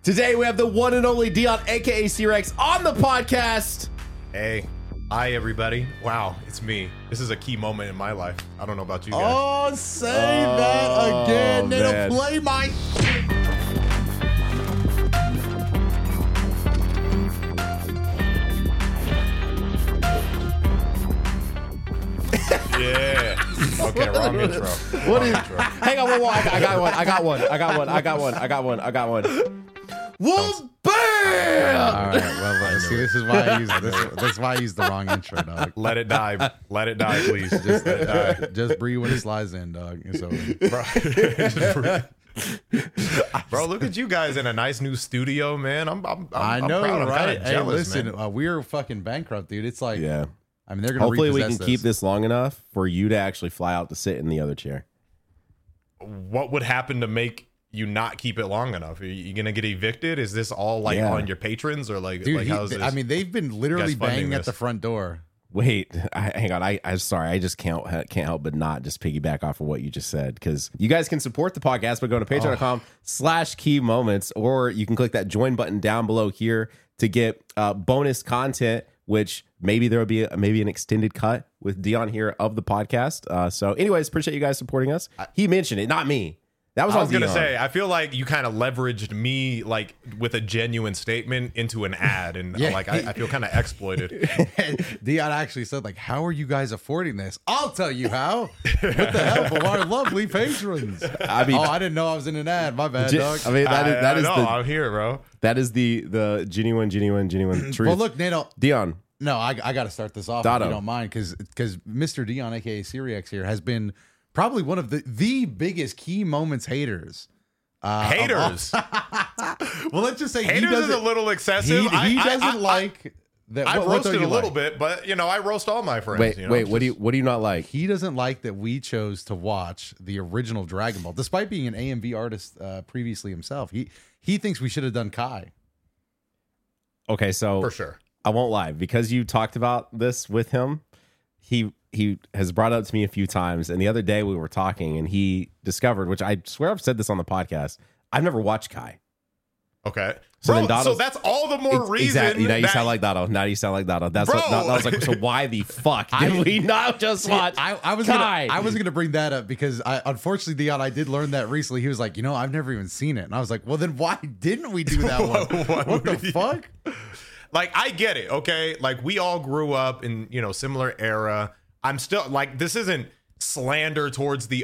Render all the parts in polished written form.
Today we have the one and only Dion, aka C-Rex, on the podcast. Hey, hi everybody. Wow, it's me. This is a key moment in my life. I don't know about you guys. Oh, say that again. It'll play my shit. Yeah. Okay, wrong intro. What is? Hang on, whoa, I got one. Well, bam! All right, well, see, this is why I use this is why I used the wrong intro, dog. Let it die. Let it die, please. Just let it die. Just breathe when it slides in, dog. It's over. Bro, look at you guys in a nice new studio, man. I'm I know, proud. I'm right? kinda Hey, jealous, listen, man. we're fucking bankrupt, dude. It's like, Yeah. I mean, they're gonna Hopefully we can repossess keep this long enough for you to actually fly out to sit in the other chair. What would happen to make you not keep it long enough? Are you gonna get evicted? Is this all like on your patrons or like, dude. how's this? I mean, they've been literally guys funding banging at this? the front door. Wait, hang on. I'm sorry. I just can't help but not just piggyback off of what you just said, because you guys can support the podcast by going to patreon.com/key moments, or you can click that join button down below here to get bonus content, which maybe there will be maybe an extended cut with Dion here of the podcast. So anyways, appreciate you guys supporting us. He mentioned it, not me. That was I was on gonna Dion. say, I feel like you kind of leveraged me like with a genuine statement into an ad, and Yeah. like I feel kind of exploited. Dion actually said, like, how are you guys affording this? I'll tell you how. With the help of our lovely patrons. I mean, I didn't know I was in an ad. My bad, dog. I mean, that is I'm here, bro. that is the genuine truth. Well, look, Nato. Dion. No, I got to start this off Dotto. if you don't mind, because Mr. Dion, aka C-Rex here, has been probably one of the biggest key moments haters. Haters. Well, let's just say Haters is a little excessive. He doesn't like that. I've what don't roasted you a little like? bit, but you know, I roast all my friends. Wait, you know, wait. What do you not like? He doesn't like that we chose to watch the original Dragon Ball, despite being an AMV artist previously himself. He thinks we should have done Kai. Okay, so for sure. I won't lie, because you talked about this with him. He has brought it up to me a few times, and the other day we were talking, and he discovered, which I swear I've said this on the podcast, I've never watched Kai. Okay. So Bro, then Dotto's- so that's all the more reason. Exactly. Now you that- sound like Dotto. Now you sound like Dotto. That's Bro. what I was like. So why the fuck did we not just watch I was Kai? gonna bring that up because unfortunately, Dion, I did learn that recently. He was like, I've never even seen it, and I was like, well, then why didn't we do that one? What the fuck? Like, I get it, okay? Like, we all grew up in, similar era. I'm still, like, this isn't slander towards the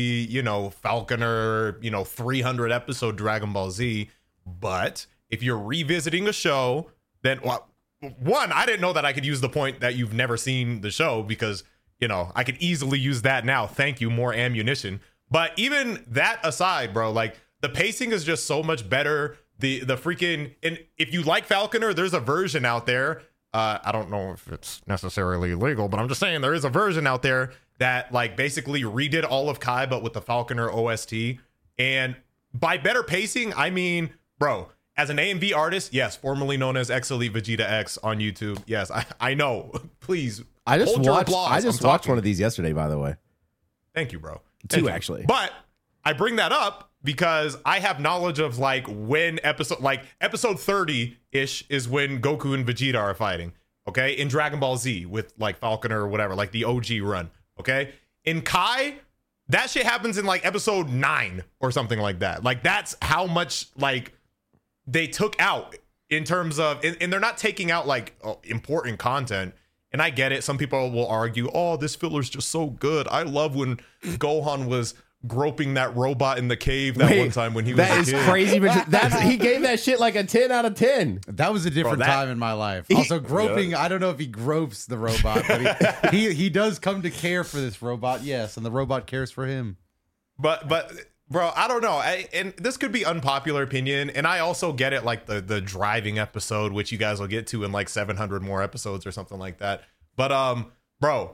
OG, Falconer, 300 episode Dragon Ball Z. But if you're revisiting a show, then, one, I didn't know that I could use the point that you've never seen the show because, I could easily use that now. Thank you, more ammunition. But even that aside, bro, like, the pacing is just so much better. The freaking, and if you like Falconer, there's a version out there. I don't know if it's necessarily legal, but I'm just saying there is a version out there that like basically redid all of Kai, but with the Falconer OST. And by better pacing, I mean, bro, as an AMV artist, yes, formerly known as X Elite Vegeta X on YouTube. Yes, I know. Please, I just hold your watched. applause. I just I'm watched talking. one of these yesterday, by the way. Thank you, bro. Two, Thank you. actually. But I bring that up because I have knowledge of like when episode 30-ish is when Goku and Vegeta are fighting, okay? In Dragon Ball Z with like Falconer or whatever, like the OG run, okay? In Kai, that shit happens in like episode 9 or something like that. Like that's how much like they took out in terms of, and they're not taking out like important content. And I get it. Some people will argue, oh, this filler's just so good. I love when Gohan was groping that robot in the cave one time when he was That a is kid. crazy. But he gave that shit like a 10 out of 10. That was a different that- time in my life. Also, groping. I don't know if he gropes the robot, but he does come to care for this robot. Yes, and the robot cares for him. But bro, I don't know. And this could be unpopular opinion. And I also get it, like the driving episode, which you guys will get to in like 700 more episodes or something like that. But bro,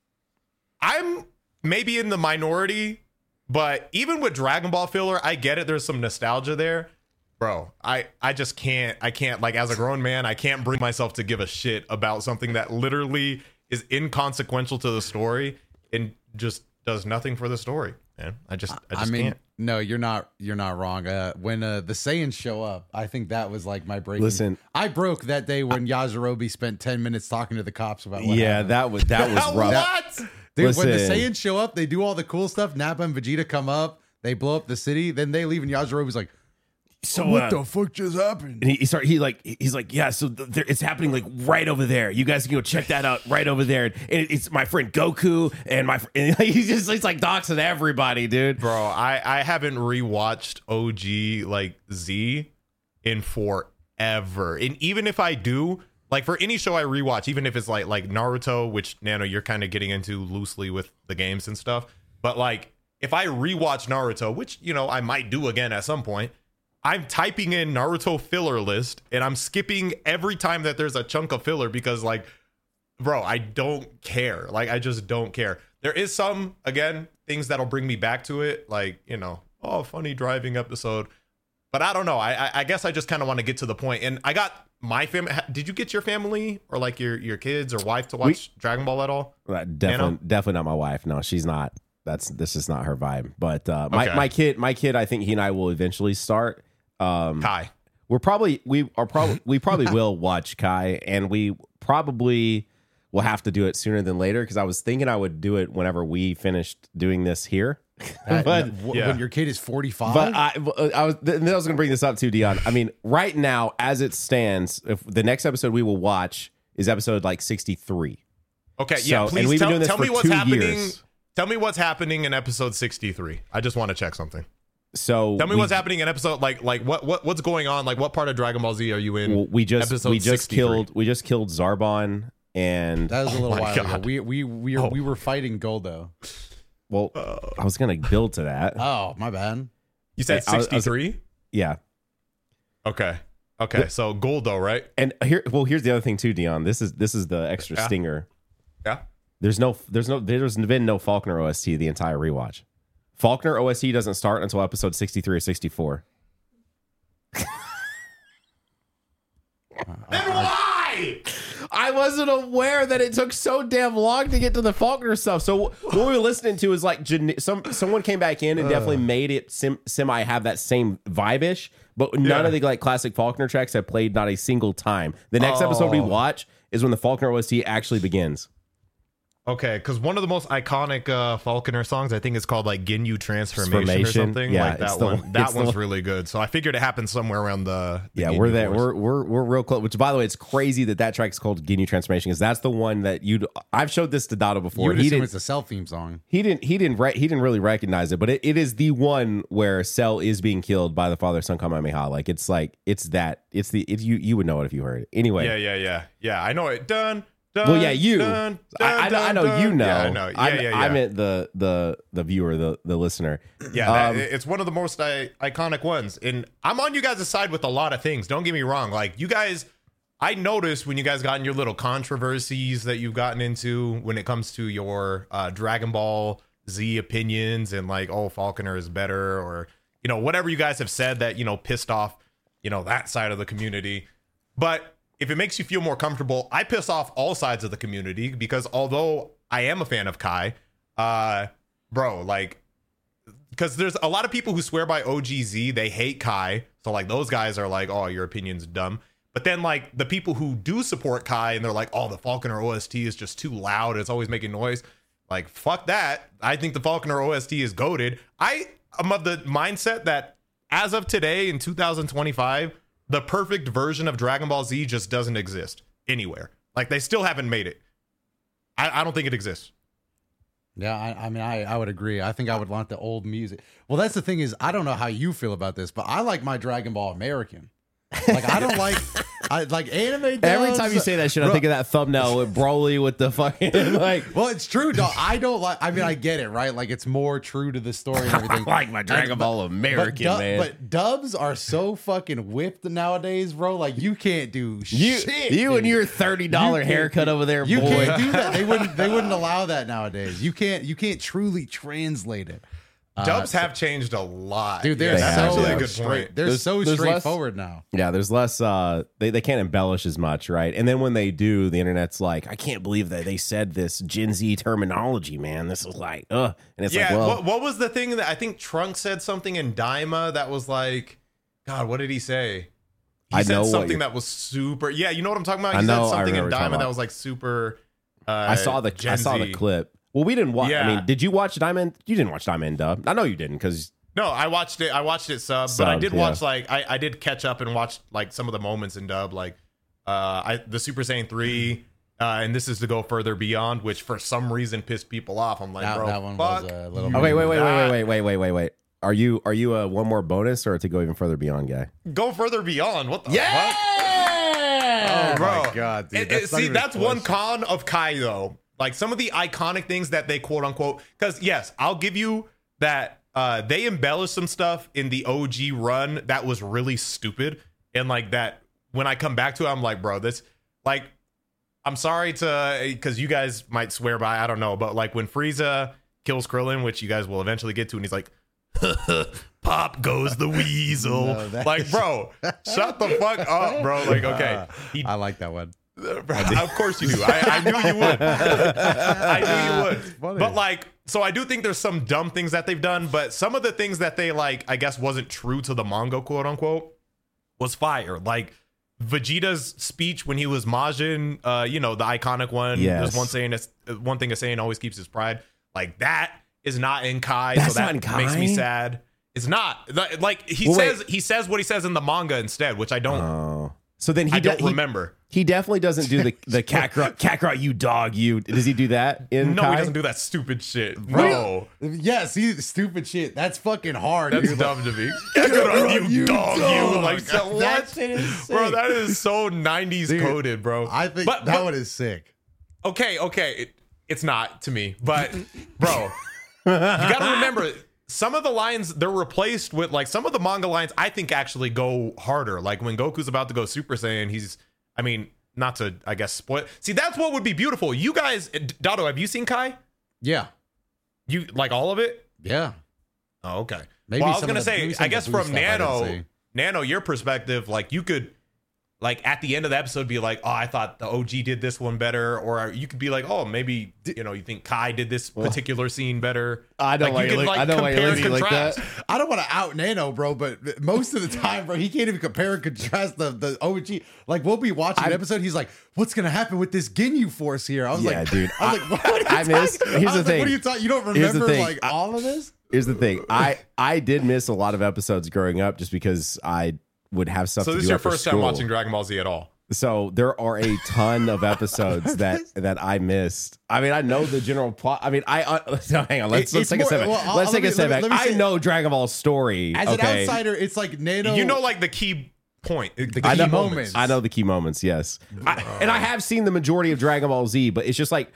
I'm maybe in the minority. But even with Dragon Ball filler, I get it. There's some nostalgia there. Bro, I just can't. I can't, like, as a grown man, I can't bring myself to give a shit about something that literally is inconsequential to the story and just does nothing for the story, man. I just I mean, can't. No, you're not wrong. When the Saiyans show up, I think that was like my breaking. Listen, I broke that day when Yajirobe spent 10 minutes talking to the cops about what yeah, happened. that was rough. What? Dude, when the Listen. Saiyans show up, they do all the cool stuff. Nappa and Vegeta come up, they blow up the city, then they leave, and Yajirobe's like, So "What the fuck just happened?" And he's like, yeah. So it's happening like right over there. You guys can go check that out right over there. And it's my friend Goku and and he's like doxing everybody, dude. Bro, I haven't rewatched OG like Z in forever. And even if I do, like for any show I rewatch, even if it's like Naruto, which Nano, you're kind of getting into loosely with the games and stuff. But like if I rewatch Naruto, which, you know, I might do again at some point, I'm typing in Naruto filler list and I'm skipping every time that there's a chunk of filler because, like, bro, I don't care. Like, I just don't care. There is some, again, things that'll bring me back to it. Like, you know, oh, funny driving episode. But I don't know. I guess I just kind of want to get to the point. And I got my family. Did you get your family or like your kids or wife to watch Dragon Ball at all? Definitely not my wife. No, she's not. This is not her vibe. But Okay. my kid, I think he and I will eventually start. Kai. We probably will watch Kai, and we probably will have to do it sooner than later because I was thinking I would do it whenever we finished doing this here. But when your kid is 45, But I was going to bring this up too, Dion. I mean, right now, as it stands, if the next episode we will watch is episode like 63. Okay, So- yeah, and please we've been doing this tell for me what's 2 happening. years. Tell me what's happening in episode 63. I just want to check something. So Tell me what's happening in episode like what's going on? Like what part of Dragon Ball Z are you in? We just episode we just 63? killed Zarbon, and that was a little my while God. ago. We were fighting Goldo. well, I was going to build to that. Oh, my bad. You said I was- 63? Yeah. Okay. So Goldo, right? And here's the other thing too, Dion. This is the extra Yeah. stinger. Yeah. There's been no Faulkner OST the entire rewatch. Faulkner OST doesn't start until episode 63 or 64. Then why? I wasn't aware that it took so damn long to get to the Faulkner stuff. So what we were listening to is like someone came back in and definitely made it semi have that same vibe-ish, but none of the like classic Faulkner tracks have played not a single time. The next episode we watch is when the Faulkner OST actually begins. Okay, because one of the most iconic Falconer songs, I think, is called like Ginyu Transformation or Transformation. something. Yeah, like it's that the one. one- That it's the one's one- really good. So I figured it happened somewhere around the Yeah, Ginyu we're there. Wars. We're real close. Which, by the way, it's crazy that track is called Ginyu Transformation because that's the one that I've showed this to Dado before. You would He assume didn't. it's a Cell theme song. He didn't really recognize it, but it is the one where Cell is being killed by the father son Kamehameha. Like it's you would know it if you heard it. Anyway, Yeah. I know it. Done. well, yeah, you. I know you know. Yeah, I know. Yeah. I meant the viewer, the listener. Yeah, it's one of the most iconic ones. And I'm on you guys' side with a lot of things. Don't get me wrong. Like, you guys, I noticed when you guys got in your little controversies that you've gotten into when it comes to your Dragon Ball Z opinions and like, oh, Falconer is better or, you know, whatever you guys have said that, you know, pissed off, you know, that side of the community. But if it makes you feel more comfortable, I piss off all sides of the community because although I am a fan of Kai, bro, like, because there's a lot of people who swear by OGZ, they hate Kai. So like those guys are like, oh, your opinion's dumb. But then like the people who do support Kai and they're like, oh, the Falconer OST is just too loud. It's always making noise. Like, fuck that. I think the Falconer OST is goated. I am of the mindset that as of today in 2025, the perfect version of Dragon Ball Z just doesn't exist anywhere. Like they still haven't made it. I don't think it exists. Yeah, I mean, I would agree. I think I would want the old music. Well, that's the thing is, I don't know how you feel about this, but I like my Dragon Ball American. Like, I don't like anime. Every dubs. time you say that shit, I think of that thumbnail with Broly with the fucking like. Well, it's true. No, I don't like. I mean, I get it, right? Like, it's more true to the story and everything. I like my Dragon Ball American, man. But dubs are so fucking whipped nowadays, bro. Like, you can't do You shit. and dude. your $30 haircut over there, You boy. can't do that. They wouldn't allow that nowadays. You can't truly translate it. Dubs have changed a lot. Dude, they're that's so actually a good straight. point. They're so there's straightforward now. Yeah, there's less. They can't embellish as much, right? And then when they do, the internet's like, I can't believe that they said this Gen Z terminology, man. This is like, ugh. And it's like, well, what was the thing that I think Trunk said something in Daima that was like, God, what did he say? He said something that was super. Yeah, you know what I'm talking about. He said something in Daima that was like super. I saw the clip. Well, we didn't watch. Yeah. I mean, did you watch Diamond? You didn't watch Diamond Dub. I know you didn't because. No, I watched it sub, but I did watch like I did catch up and watch like some of the moments in dub, like the Super Saiyan 3, and this is to go further beyond, which for some reason pissed people off. I'm like, That, bro, that one fuck. was a little. Oh, wait. Are you a one more bonus or to go even further beyond guy? Go further beyond. What the Yeah! fuck? Oh Bro. my god, dude! That's one con of Kai though. Like some of the iconic things that they quote unquote, because yes, I'll give you that they embellished some stuff in the OG run that was really stupid, and like that when I come back to it, I'm like, bro, this like I'm sorry to because you guys might swear by, I don't know, but like when Frieza kills Krillin, which you guys will eventually get to, and he's like, pop goes the weasel. No, like, bro, shut the fuck up, bro. Like, okay. I like that one. Of course you do. I knew you would. I knew you would. Funny. But like, so I do think there's some dumb things that they've done, but some of the things that they like, I guess, wasn't true to the manga, quote unquote, was fire. Like Vegeta's speech when he was Majin, the iconic one. Yes. There's one thing a Saiyan always keeps his pride. Like that is not in Kai, That's so that not in Kai? makes me sad. It's not. Like he says what he says in the manga instead, which I don't. Oh, so then I don't remember. He definitely doesn't do the Kakarot, you dog, you. Does he do that in No, Kai? he doesn't do that stupid shit. No. Yes, stupid shit. That's fucking hard. That's dude. dumb to me. You dog, you. Like, what? That shit is sick. Bro, that is so 90s Dude, coded, bro. I think But- that one is sick. Okay. It's not to me. But, bro, you got to remember, some of the lines, they're replaced with, like, some of the manga lines I think actually go harder. Like, when Goku's about to go Super Saiyan, not to, I guess, spoil. See, that's what would be beautiful. You guys, Dado, have you seen Kai? Yeah, You like all of it? yeah. Oh, okay. Maybe well, I was some gonna of the- say, maybe some I of the guess blue from stuff I didn't see. Nano, your perspective, like you could, like at the end of the episode, be like, oh, I thought the OG did this one better, or you could be like, oh, maybe you think Kai did this particular scene better. I don't like, you could I don't compare and like contrast. that. I don't want to out Nano, bro, but most of the time, bro, he can't even compare and contrast the OG. Like, we'll be watching an episode, he's like, what's going to happen with this Ginyu Force here? I was Yeah, like, dude. I was like, what are you I missed. talking- Here's I the was like, thing. what are you talking? You don't Here's the remember, thing. like, all of this? Here's the thing. I did miss a lot of episodes growing up just because I would have stuff So to this do is your after first time school. watching Dragon Ball Z at all? So there are a ton of episodes that I missed. I mean, I know the general plot. I mean, no, hang on. Let's It's take a more- step back. well, Let's take a let me- step back. let me I say- know Dragon Ball's story. As okay? an outsider, it's like Nano. You know, like the key point, the I key know- moments. I know the key moments. Yes, and I have seen the majority of Dragon Ball Z, but it's just like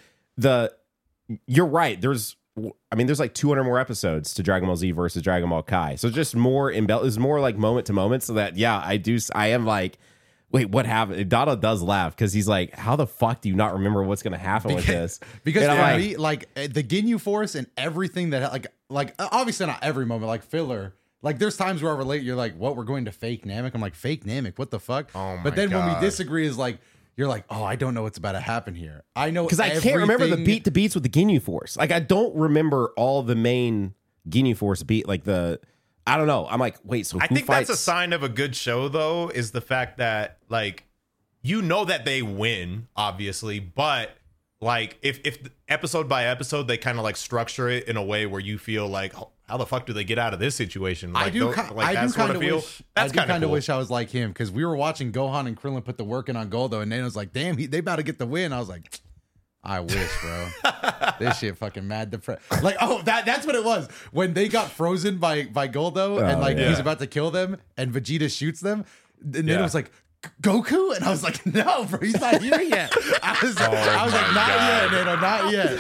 you're right. There's like 200 more episodes to Dragon Ball Z versus Dragon Ball Kai. So just more it's more like moment to moment. So that I am like, wait, what happened? Dada does laugh because he's like, how the fuck do you not remember what's going to happen with this? Because And I'm for like, me, like the Ginyu Force and everything that like obviously not every moment, like filler. Like there's times where I relate, you're like, what, we're going to fake Namek? I'm like, fake Namek, what the fuck? Oh my But then when we God. disagree is like, you're like, oh, I don't know what's about to happen here. I know because I can't remember the beat to beats with the Ginyu Force. Like I don't remember all the main Ginyu Force beat. Like I don't know. I'm like, wait, so I who think fights? that's a sign of a good show, though, is the fact that like you know that they win, obviously, but like if episode by episode they kind of like structure it in a way where you feel like, how the fuck do they get out of this situation? Like, I do that kind sort of feel. wish. That's I do kind of cool. wish I was like him because we were watching Gohan and Krillin put the work in on Goldo, and Nano's like, "Damn, they about to get the win." I was like, "I wish, bro. This shit fucking mad depressed." Like, oh, that's what it was when they got frozen by Goldo, and like yeah. he's about to kill them, and Vegeta shoots them. And Nano was like, Goku? And I was like, no, bro, he's not here yet. I was like, not yet,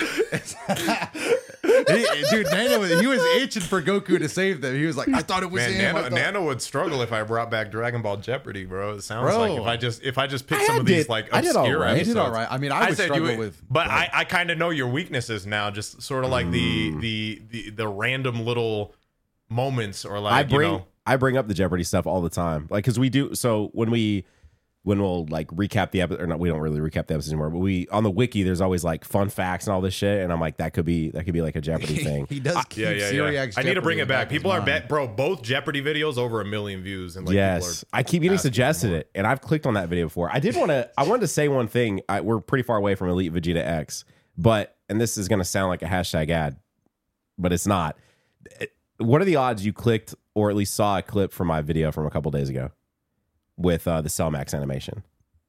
Nano. Dude, Nano, he was itching for Goku to save them. He was like, I thought it was him. Nano would struggle if I brought back Dragon Ball Jeopardy, bro. It sounds like if I just picked some of these like obscure I did all right. I mean, I would struggle with, but I kind of know your weaknesses now. Just sort of like the random little moments, or like I bring up the Jeopardy stuff all the time, like because we do. So when we'll like recap the episode, or not, we don't really recap the episode anymore. But we on the wiki, there's always like fun facts and all this shit, and I'm like, that could be like a Jeopardy thing. He does keep Syriac's I need to bring it back. People are mind. bro. Both Jeopardy videos over 1 million views, and like yes, I keep getting suggested it, and I've clicked on that video before. I wanted to say one thing. We're pretty far away from Elite Vegeta X, and this is going to sound like a hashtag ad, but it's not. What are the odds you clicked or at least saw a clip from my video from a couple days ago with the Cell Max animation?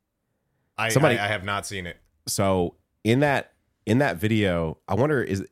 I have not seen it. So in that video, I wonder it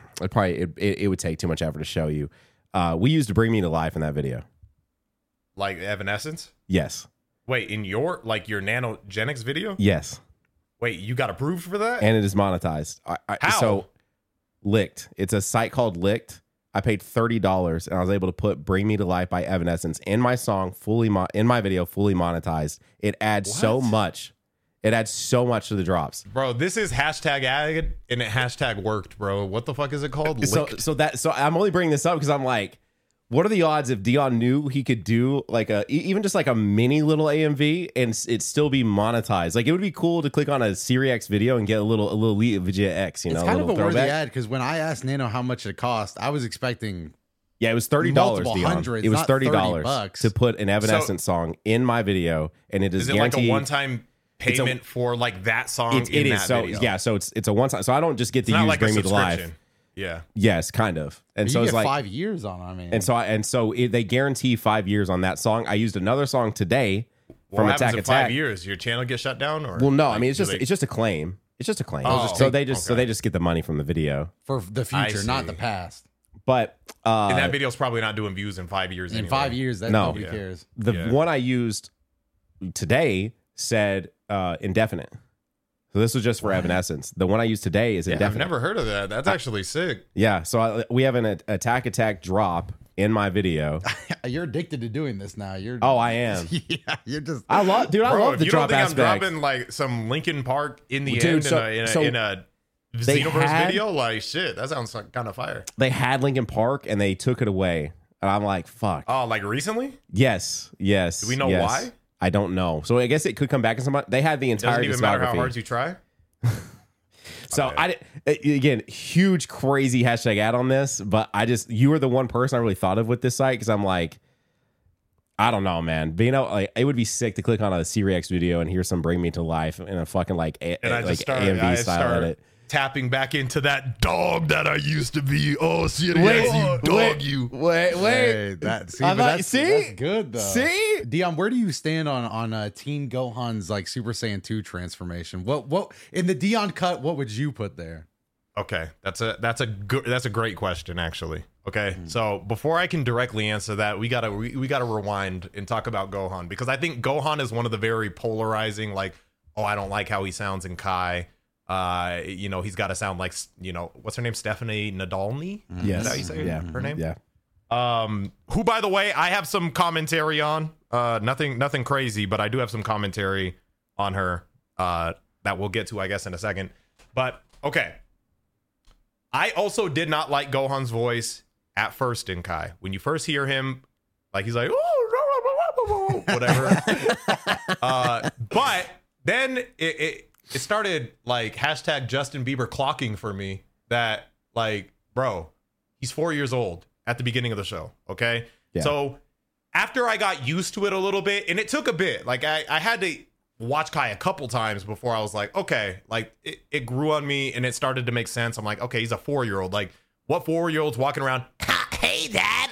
would take too much effort to show you. We used Bring Me to Life in that video. Like Evanescence? Yes. Wait, in your Nanogenics video? Yes. Wait, you got approved for that? And it is monetized. How? So Licked. It's a site called Licked. I paid $30 and I was able to put Bring Me to Life by Evanescence in my song, in my video, fully monetized. It adds so much. It adds so much to the drops. Bro, this is hashtag ad and it hashtag worked, bro. What the fuck is it called? So I'm only bringing this up because I'm like, what are the odds if Dion knew he could do like even just like a mini little AMV and it still be monetized? Like it would be cool to click on a Syriax video and get a little Elite Vegeta X, It's kind of a worthy ad because when I asked Nano how much it cost, I was expecting it was $30. Hundreds, it was $30 $30 to put an Evanescence song in my video, and it is like a one-time payment for like that song? It is. So video. yeah, so it's a one-time. So I don't just get to it's use like Bring Me to Life. Yeah. Yes, kind of. And but so you it's get like 5 years on. I mean, they guarantee 5 years on that song. I used another song today from Attack Attack. 5 years, your channel gets shut down, or well, no, I mean it's just a claim. It's just a claim. So they just get the money from the video for the future, not the past. But and that video's probably not doing views in 5 years. In 5 years, nobody cares. The one I used today said indefinite. So this was just for Evanescence. The one I used today is indefinite. I've never heard of that. That's actually sick. Yeah. So we have an Attack drop in my video. You're addicted to doing this now. I am. Yeah, you're just. I love the drop aspect. I'm dropping like some Linkin Park in the end in a Xenoverse video, like shit. That sounds kind of fire. They had Linkin Park and they took it away, and I'm like, fuck. Oh, like recently? Yes. Do we know why? I don't know. So I guess it could come back in some. They had the entire. Doesn't even matter how hard you try. So again, huge crazy hashtag ad on this, but you were the one person I really thought of with this site because I'm like, I don't know, man. Being out, like, it would be sick to click on a Syriax video and hear some Bring Me to Life in a fucking AMV style edit. Tapping back into that dog that I used to be. Oh, you. Wait. Hey, that's good though. See, Dion, where do you stand on Teen Gohan's like Super Saiyan 2 transformation? What in the Dion cut? What would you put there? Okay, that's a great question actually. Okay, so before I can directly answer that, we gotta rewind and talk about Gohan because I think Gohan is one of the very polarizing. Like, I don't like how he sounds in Kai. He's got to sound like, what's her name? Stephanie Nadolny? Yes. Is that how you say her name? Yeah. Who, by the way, I have some commentary on. Nothing crazy, but I do have some commentary on her that we'll get to, I guess, in a second. But, okay. I also did not like Gohan's voice at first in Kai. When you first hear him, like, he's like, oh, whatever. But then it started like hashtag Justin Bieber clocking for me that like, bro, he's 4 years old at the beginning of the show. Okay. Yeah. So after I got used to it a little bit, and it took a bit, like I had to watch Kai a couple times before I was like, okay, like it grew on me and it started to make sense. I'm like, okay, he's a 4-year-old. Like what 4-year-old's walking around? Hey, Dad.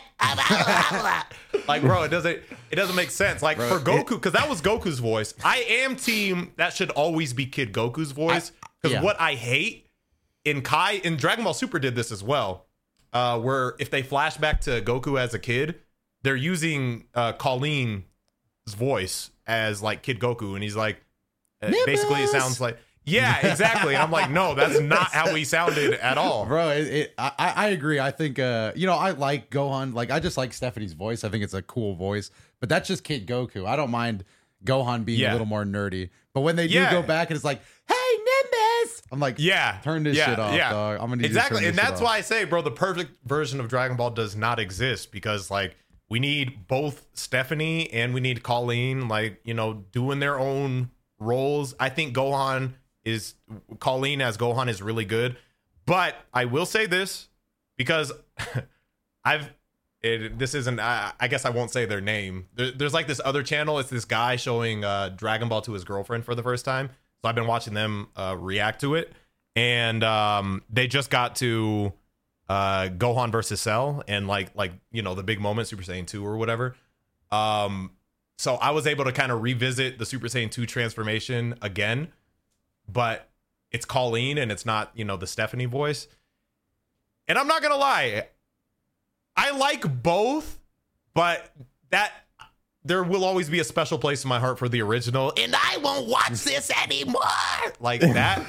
Like, bro, it doesn't make sense. Like, bro, for Goku, because that was Goku's voice. I am team that should always be Kid Goku's voice. Because what I hate in Kai, in Dragon Ball Super did this as well, where if they flash back to Goku as a kid, they're using Colleen's voice as like Kid Goku, and he's like, basically it sounds like, yeah, exactly. And I'm like, no, that's not how he sounded at all, bro. I agree. I think I like Gohan. Like I just like Stephanie's voice. I think it's a cool voice, but that's just Kid Goku. I don't mind Gohan being a little more nerdy, but when they do go back and it's like, hey Nimbus, I'm like, turn this shit off, dog. I'm gonna need exactly, to and that's why I say, bro, the perfect version of Dragon Ball does not exist, because like we need both Stephanie and we need Colleen, like, you know, doing their own roles. I think Colleen as Gohan is really good, but I will say this, because this isn't, I guess I won't say their name. There's like this other channel. It's this guy showing Dragon Ball to his girlfriend for the first time. So I've been watching them react to it. And they just got to Gohan versus Cell and like, you know, the big moment, Super Saiyan 2 or whatever. So I was able to kind of revisit the Super Saiyan 2 transformation again, but it's Colleen and it's not, you know, the Stephanie voice. And I'm not going to lie, I like both, but that there will always be a special place in my heart for the original, and I won't watch this anymore. Like that.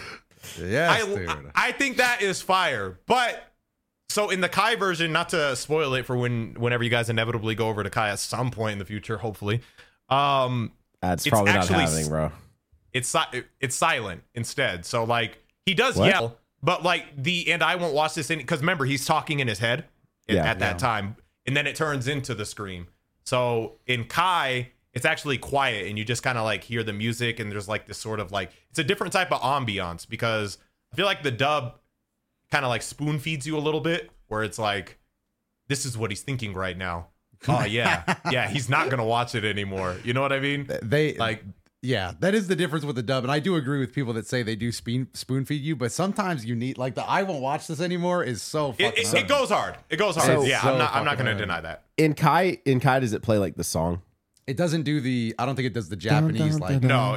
I think that is fire. But so in the Kai version, not to spoil it for whenever you guys inevitably go over to Kai at some point in the future, hopefully. That's probably not happening, bro. It's silent instead. So like he does yell, but like and I won't watch this because remember, he's talking in his head at that time, and then it turns into the scream. So in Kai, it's actually quiet, and you just kind of like hear the music, and there's like this sort of like, it's a different type of ambiance, because I feel like the dub kind of like spoon feeds you a little bit, where it's like, this is what he's thinking right now. Oh yeah, he's not gonna watch it anymore. You know what I mean? Yeah, that is the difference with the dub, and I do agree with people that say they do spoon feed you, but sometimes you need, like, the I won't watch this anymore is so fucking it goes hard. It goes hard. So, yeah, I'm not going to deny that. In Kai, does it play like the song? It doesn't do I don't think it does the Japanese like. No,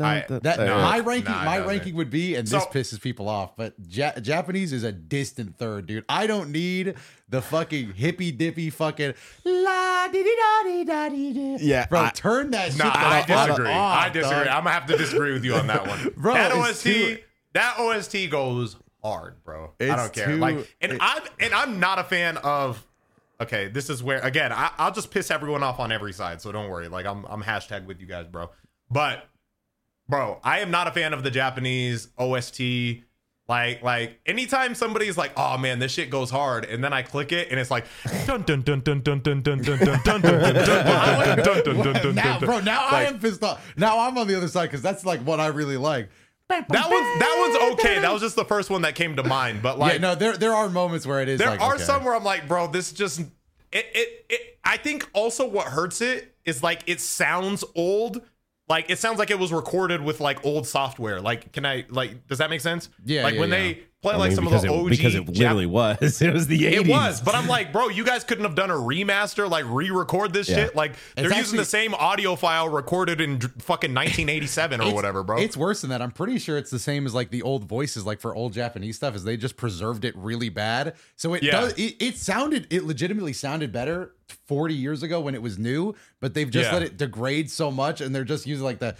my ranking would be, and this pisses people off, but Japanese is a distant third, dude. I don't need the fucking hippy dippy fucking la di da di da di. Yeah, bro, turn that shit. I disagree. I disagree. I'm gonna have to disagree with you on that one, bro. That OST goes hard, bro. I don't care. I'm not a fan of. Okay, this is where, again, I'll just piss everyone off on every side, so don't worry. Like, I'm hashtag with you guys, bro. But, bro, I am not a fan of the Japanese OST. Like anytime somebody's like, oh man, this shit goes hard, and then I click it, and it's like, dun dun dun dun dun dun dun dun dun dun dun dun dun. Now, bro, now I am pissed off. Now I'm on the other side, because that's like what I really like. That one's okay. That was just the first one that came to mind. But like, yeah, no, there are moments where it is. There are some where I'm like, bro, this just it. I think also what hurts it is like it sounds old. Like it sounds like it was recorded with like old software. Like, does that make sense? Yeah. Like when they play some of the OG, because it literally was. It was the 80s. It was, but I'm like, bro, you guys couldn't have done a remaster, like re-record this shit. Like they're using the same audio file recorded in fucking 1987 or whatever, bro. It's worse than that. I'm pretty sure it's the same as like the old voices, like for old Japanese stuff, is they just preserved it really bad. So it legitimately sounded better 40 years ago when it was new, but they've just let it degrade so much, and they're just using like the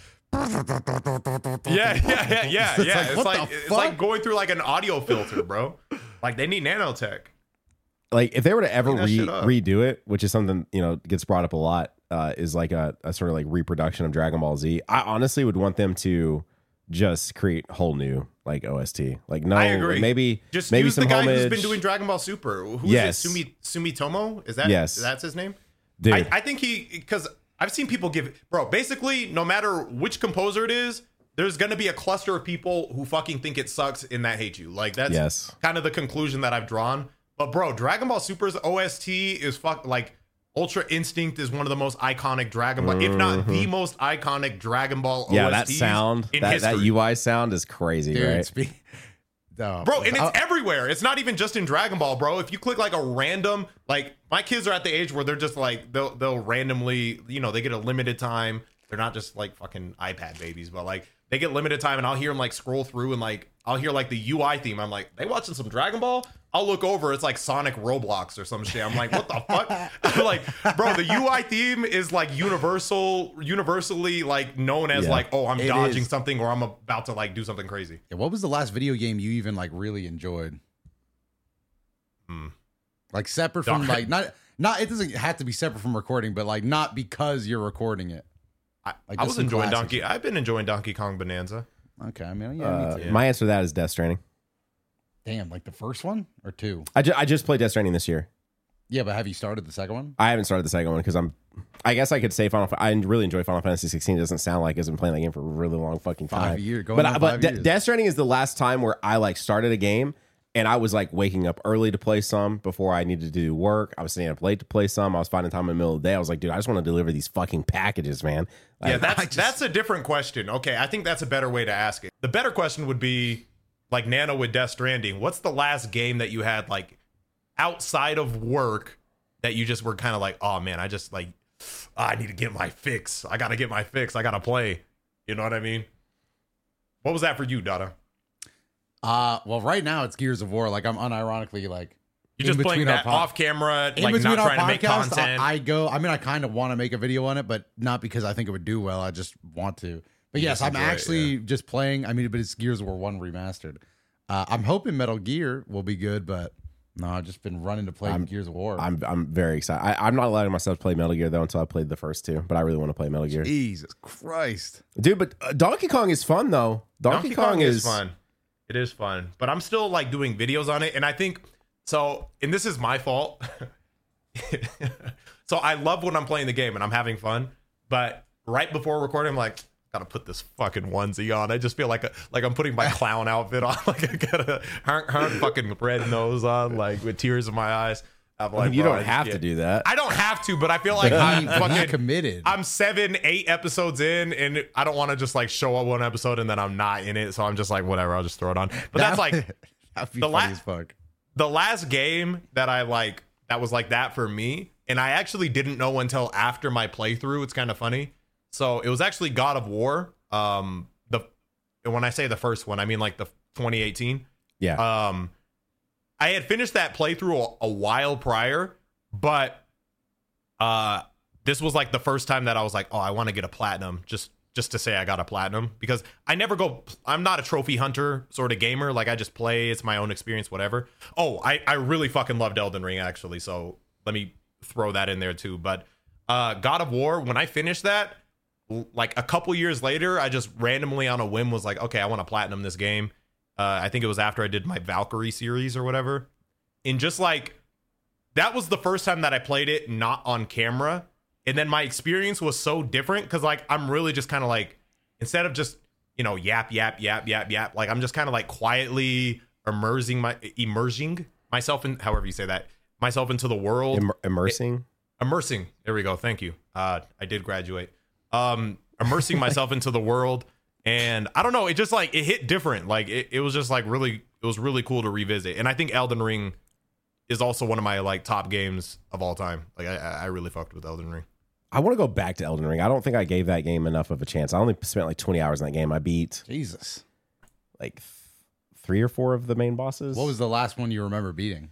yeah. It's like going through like an audio filter, bro. Like they need nanotech. Like if they were to ever redo it, which is something, you know, gets brought up a lot, is like a sort of like reproduction of Dragon Ball Z. I honestly would want them to just create whole new like OST. Like no, I agree. Maybe use some the guy homage. who's been doing Dragon Ball Super. Who is it? Sumitomo? Is that that's his name? Dude. I think because I've seen people basically no matter which composer it is, there's going to be a cluster of people who fucking think it sucks and that hate you. Like that's kind of the conclusion that I've drawn. But bro, Dragon Ball Super's OST is like Ultra Instinct is one of the most iconic Dragon Ball, if not the most iconic Dragon Ball OSTs. Yeah, that sound, that UI sound is crazy, dude, right? Bro, and it's everywhere. It's not even just in Dragon Ball, bro. If you click like a random, like my kids are at the age where they're just like they'll randomly, you know, they get a limited time they're not just like fucking iPad babies, but like they get limited time, and I'll hear them like scroll through, and like I'll hear like the UI theme. I'm like, they watching some Dragon Ball? I'll look over, it's like Sonic Roblox or some shit. I'm like, what the fuck? I'm like, bro, the UI theme is like universally like known as like, oh, I'm dodging something or I'm about to like do something crazy. Yeah, what was the last video game you even like really enjoyed? Like separate from like not it doesn't have to be separate from recording, but like not because you're recording it. I was enjoying I've been enjoying Donkey Kong Bonanza. Okay, I mean, yeah, me too. My answer to that is Death Stranding. Damn, like the first one or two? I just played Death Stranding this year. Yeah, but have you started the second one? I haven't started the second one because I guess I could say I really enjoy Final Fantasy 16. It doesn't sound like I've been playing that game for a really long fucking time. 5 years. But Death Stranding is the last time where I like started a game and I was like waking up early to play some before I needed to do work. I was staying up late to play some. I was finding time in the middle of the day. I was like, dude, I just want to deliver these fucking packages, man. Like, yeah, that's a different question. Okay, I think that's a better way to ask it. The better question would be like Nano with Death Stranding. What's the last game that you had like outside of work that you just were kind of like, oh man, I just like, I need to get my fix. I got to get my fix. I got to play. You know what I mean? What was that for you, Dada? Well, right now it's Gears of War. Like I'm unironically like you're just playing that off camera, like not trying to make content. I kind of want to make a video on it, but not because I think it would do well. I just want to. But yes, I'm actually just playing. I mean, but it's Gears of War 1 remastered. I'm hoping Metal Gear will be good, but no, I've just been running to play Gears of War. I'm very excited. I'm not allowing myself to play Metal Gear though until I played the first two, but I really want to play Metal Gear. Jesus Christ, dude! But Donkey Kong is fun though. Donkey Kong is fun. It is fun, but I'm still like doing videos on it, and I think so. And this is my fault. So I love when I'm playing the game and I'm having fun, but right before recording, I'm like, gotta put this fucking onesie on. I just feel like I'm putting my clown outfit on, like I got a fucking red nose on, like with tears in my eyes. I'm like, you don't have to do that. I don't have to, but I feel like I'm fucking committed. I'm 7-8 episodes in, and I don't want to just like show up one episode and then I'm not in it. So I'm just like, whatever, I'll just throw it on. But that's like the last game that I like that was like that for me, and I actually didn't know until after my playthrough. It's kind of funny. So it was actually God of War. When I say the first one, I mean like the 2018. Yeah. I had finished that playthrough a while prior, but this was like the first time that I was like, oh, I want to get a platinum just to say I got a platinum, because I'm not a trophy hunter sort of gamer. Like I just play, it's my own experience, whatever. Oh, I really fucking loved Elden Ring actually. So let me throw that in there too. But God of War, when I finished that, like a couple years later, I just randomly on a whim was like, okay, I want to platinum this game. I think it was after I did my Valkyrie series or whatever. And just like, that was the first time that I played it not on camera. And then my experience was so different because like, I'm really just kind of like, instead of just, yap, like I'm just kind of like quietly immersing myself in, however you say that, myself into the world. Immersing. There we go. Thank you. I did graduate. Immersing myself into the world. And I don't know, it just like, it hit different. Like it was just like it was really cool to revisit. And I think Elden Ring is also one of my like top games of all time. Like I really fucked with Elden Ring. I want to go back to Elden Ring. I don't think I gave that game enough of a chance. I only spent like 20 hours in that game. I beat Jesus like 3 or 4 of the main bosses. What was the last one you remember beating?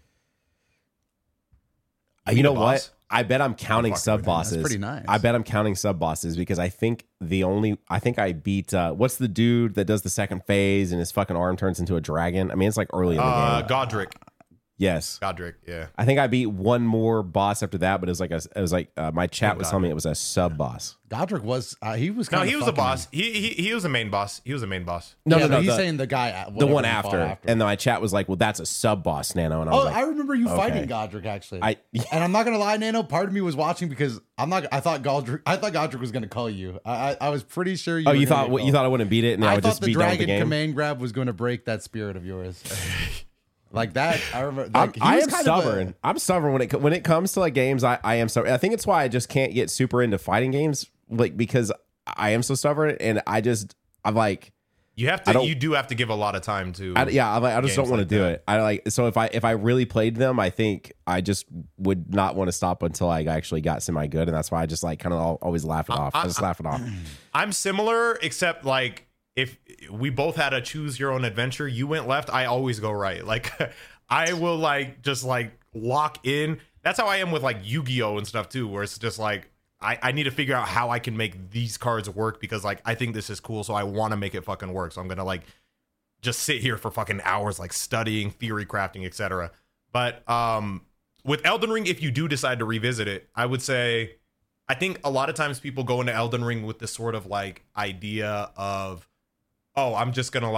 You know what? I bet I'm counting sub bosses. That's pretty nice. I bet I'm counting sub bosses because I think I beat what's the dude that does the second phase and his fucking arm turns into a dragon? I mean, it's like early in the game. Godric. Yes. Godric, yeah. I think I beat one more boss after that, but it was like my chat was telling me it was a sub boss. Godric was he was a boss. He was a main boss. He was a main boss. No, he's saying the guy, the one after. And then my chat was like, "Well, that's a sub boss, Nano." And I was like, I remember you fighting Godric actually. And I'm not gonna lie, Nano. Part of me was watching because I thought Godric was gonna call you. I was pretty sure you. Oh, you thought I wouldn't beat it, and I would just the beat dragon the game? command grab was going to break that spirit of yours. Like that, I remember. Like, I am stubborn. I'm stubborn when it comes to like games. I am stubborn. I think it's why I just can't get super into fighting games, like because I am so stubborn, and I'm like, You have to. You do have to give a lot of time to. I just don't want to do it. So if I really played them, I think I just would not want to stop until I actually got semi good, and that's why I just like kind of always laugh it off. I just laugh it off. I'm similar, except like if we both had a choose your own adventure, you went left, I always go right. Like I will like just like lock in. That's how I am with like Yu-Gi-Oh and stuff too, where it's just like I need to figure out how I can make these cards work because like I think this is cool, so I want to make it fucking work. So I'm gonna like just sit here for fucking hours like studying, theory crafting, etc. But with Elden Ring, if you do decide to revisit it, I would say I think a lot of times people go into Elden Ring with this sort of like idea of, oh, I'm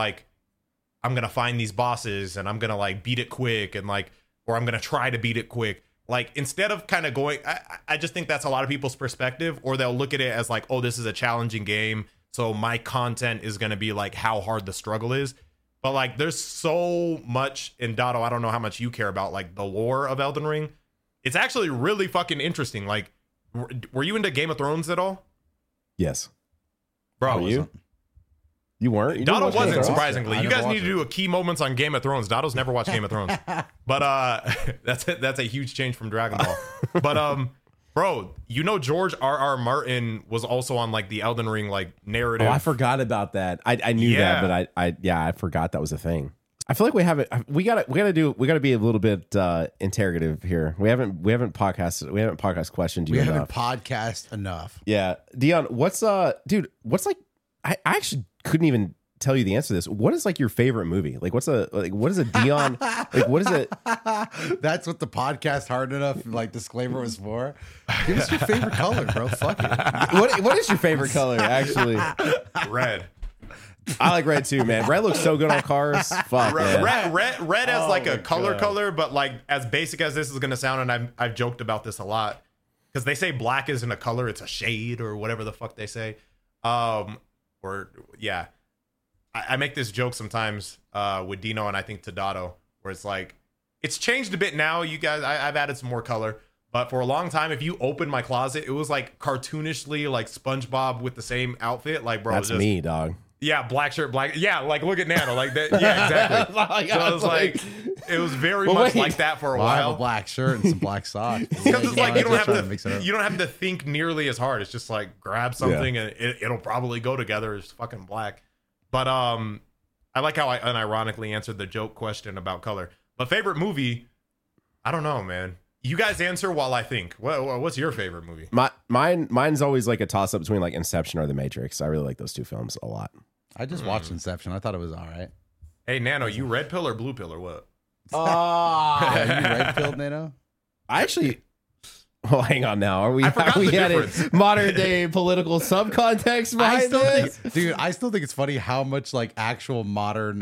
gonna find these bosses and I'm gonna like beat it quick and like, or I'm gonna try to beat it quick. Like instead of kind of going, I just think that's a lot of people's perspective, or they'll look at it as like, oh, this is a challenging game, so my content is going to be like how hard the struggle is. But like there's so much in Dotto, I don't know how much you care about like the lore of Elden Ring. It's actually really fucking interesting. Like, were you into Game of Thrones at all? Yes. Bro, you weren't? Dotto wasn't, surprisingly. You guys need to do a key moments on Game of Thrones. Dotto's never watched Game of Thrones. But that's a huge change from Dragon Ball. But bro, you know George R.R. Martin was also on like the Elden Ring like narrative. Oh, I forgot about that. I knew that, but I forgot that was a thing. I feel like we gotta be a little bit interrogative here. We haven't podcast questioned you enough. We haven't podcast enough. Yeah. Dion, what's like I actually couldn't even tell you the answer to this. What is like your favorite movie? Like what is a Dion like what is it? That's what the podcast hard enough like disclaimer was for. Give us your favorite color, bro. Fuck it. What is your favorite color actually? Red. I like red too, man. Red looks so good on cars. Fuck, man. Red has like a color, but like as basic as this is gonna sound, and I've joked about this a lot because they say black isn't a color, it's a shade or whatever the fuck they say. I make this joke sometimes with Dino and I think to Dotto, where it's like it's changed a bit now. You guys, I've added some more color, but for a long time, if you open my closet, it was like cartoonishly like SpongeBob with the same outfit. Like, bro, that's me, dog. Yeah, black shirt, black. Yeah, like look at Nano, like that. Yeah, exactly. So it was like it was very much like that for a while. I have a black shirt and some black socks. Because it's like you don't have to think nearly as hard. It's just like grab something and it'll probably go together. It's fucking black. But I like how I unironically answered the joke question about color. But favorite movie, I don't know, man. You guys answer while I think. What's your favorite movie? Mine's always like a toss up between like Inception or The Matrix. I really like those two films a lot. I just watched Inception. I thought it was all right. Hey, Nano, you red pill or blue pill or what? Are you red pilled, Nano? I actually. Well, hang on now. Are we at a modern day political subcontext behind this? I still think it's funny how much like actual modern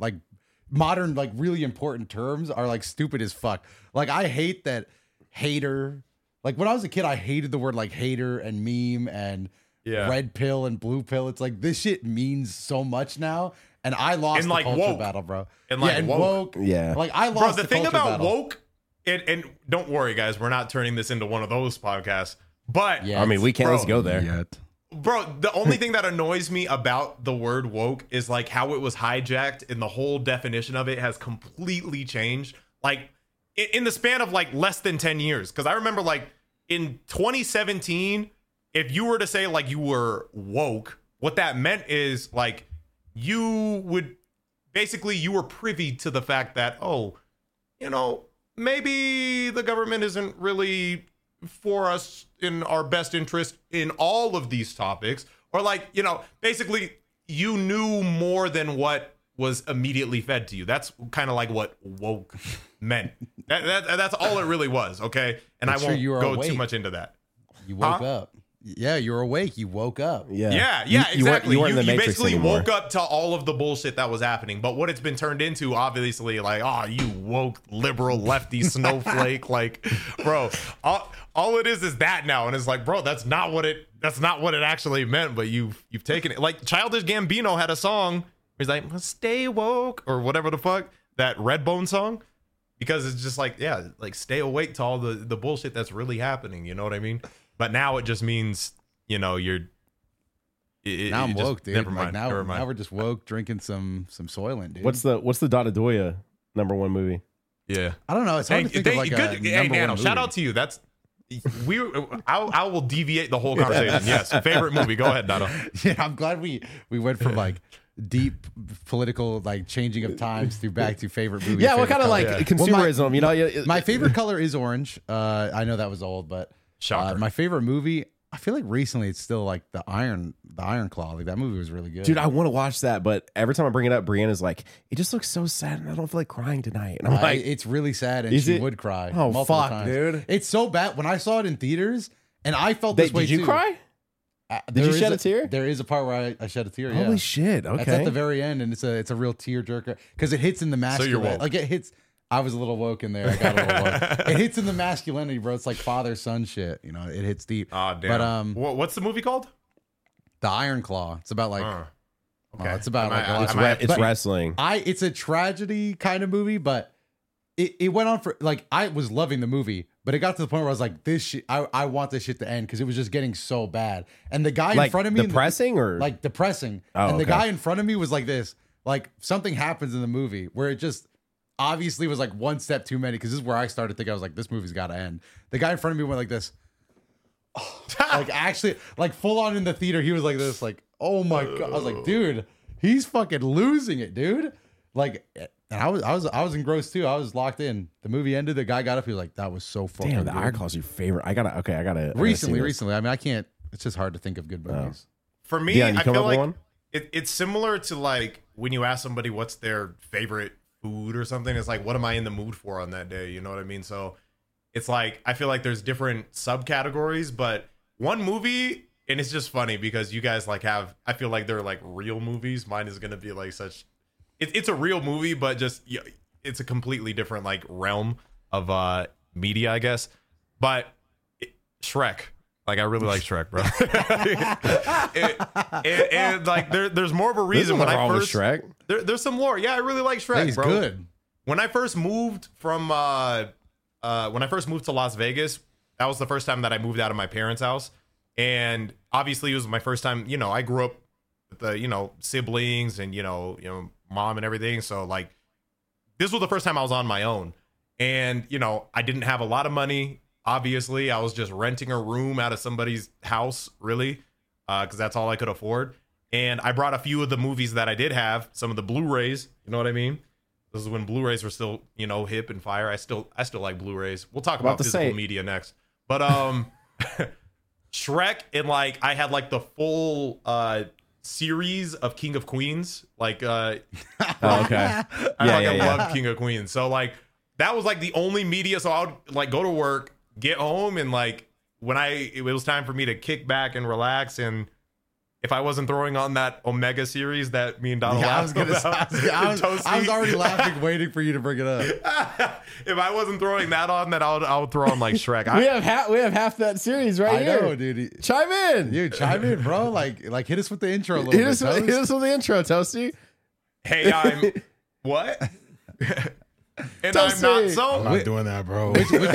like really important terms are like stupid as fuck. Like I hate that hater. Like when I was a kid, I hated the word like hater and meme and red pill and blue pill. It's like this shit means so much now. And I lost the culture battle, bro. And like woke. Yeah. Like I lost the thing about woke. And don't worry, guys, we're not turning this into one of those podcasts. But I mean, we can't. Let's go there. Yet. Bro, the only thing that annoys me about the word woke is like how it was hijacked and the whole definition of it has completely changed. Like in the span of like less than 10 years. Because I remember like in 2017, if you were to say like you were woke, what that meant is like you were privy to the fact that, oh, you know, maybe the government isn't really for us in our best interest in all of these topics, or like, you know, basically you knew more than what was immediately fed to you. That's kind of like what woke meant. That's all it really was. Okay. And I won't go too much into that. You woke up. Yeah, you were awake. You woke up. Yeah, exactly. You basically woke up to all of the bullshit that was happening. But what it's been turned into, obviously, like, oh, you woke liberal lefty snowflake. Like, bro, all it is that now. And it's like, bro, that's not what it actually meant. But you've taken it. Like Childish Gambino had a song where he's like, stay woke or whatever the fuck, that Redbone song. Because it's just like, yeah, like stay awake to all the bullshit that's really happening. You know what I mean? But now it just means, you know, Now I'm woke, dude. Never Like mind. Never mind. now we're just woke, drinking some Soylent, dude. What's the Donna Doya #1 movie? Yeah. I don't know. It's hard to think of like a Hey, number Nano, one shout movie. out to you. That's I will deviate the whole conversation. Yes, favorite movie. Go ahead, Nano. Yeah, I'm glad we went from like deep political like changing of times through back to favorite movie. Yeah, what favorite kind of color. like consumerism? You know, My favorite color is orange. I know that was old, but Shocker. my favorite movie. I feel like recently it's still like the Iron Claw. Like that movie was really good. dude, I want to watch that, but every time I bring it up, Brianna's like, "It just looks so sad, and I don't feel like crying tonight." And I'm like, it's really sad, and Is she it? would cry. Oh, multiple fuck, times. dude. It's so bad. When I saw it in theaters, and I felt this way "Did you too. cry? There Did you is shed a tear? There is a part where I shed a tear. Holy yeah. shit! Okay, That's at the very end, and it's a real tear jerker because it hits in the you're masculine. woke. Like it hits. I was a little woke in there. I got a little woke. It hits in the masculinity, bro. It's like father son shit. You know, it hits deep. Oh damn. But what's the movie called? the Iron Claw. It's about like Okay. it's about like I it's, might have to it's but- wrestling. it's a tragedy kind of movie, but it went on for like I was loving the movie, but it got to the point where I was like, this shit, I want this shit to end because it was just getting so bad. And the guy in Like front of me, depressing or like depressing. Oh, and the okay. guy in front of me was like this. Like something happens in the movie where it just obviously was like one step too many because this is where I started thinking I was like, this movie's got to end. The guy in front of me went like this. Like actually, like full on in the theater, he was like this, like, oh my god. I was like, dude, he's fucking losing it, dude. Like, and I was engrossed too. I was locked in. The movie ended. The guy got up. He was like, that was so fucking damn, the good. Iron Claw's your favorite. I gotta see Recently. this. I mean, I can't. It's just hard to think of good movies. For me, Dion, you I come feel up with like one? it's similar to like when you ask somebody what's their favorite food or something. It's like, what am I in the mood for on that day? You know what I mean? So it's like I feel like there's different subcategories, but one movie, and it's just funny because you guys like have. I feel like they're like real movies. Mine is gonna be like such. It's a real movie, but just it's a completely different like realm of media, I guess. But Shrek. Like I really like Shrek, bro. and like there's more of a There's reason nothing when I wrong with first Shrek. there's some lore. Yeah, I really like Shrek, He's bro. good. When I first moved from when I first moved to Las Vegas, that was the first time that I moved out of my parents' house. And obviously it was my first time, I grew up with the, siblings and, mom and everything. So like this was the first time I was on my own. And, I didn't have a lot of money. Obviously, I was just renting a room out of somebody's house, really, because that's all I could afford. And I brought a few of the movies that I did have, some of the Blu-rays. You know what I mean? This is when Blu-rays were still, hip and fire. I still like Blu-rays. We'll talk about physical media next. But Shrek and like I had like the full series of King of Queens. Like Okay. I Yeah. love King of Queens. So like that was like the only media. So I would like go to work, get home, and like when it was time for me to kick back and relax, and if I wasn't throwing on that Omega series that me and Donald I was laughed about, I was already laughing, waiting for you to bring it up. if I wasn't throwing that on, then I would throw on like Shrek. We have half that series right I here. know, dude. Chime in. You chime in, bro. Like hit us with the intro a little Hit bit. us with the intro, Toasty. Hey, I'm what? And Toasty. I'm not I'm so. not doing that, bro.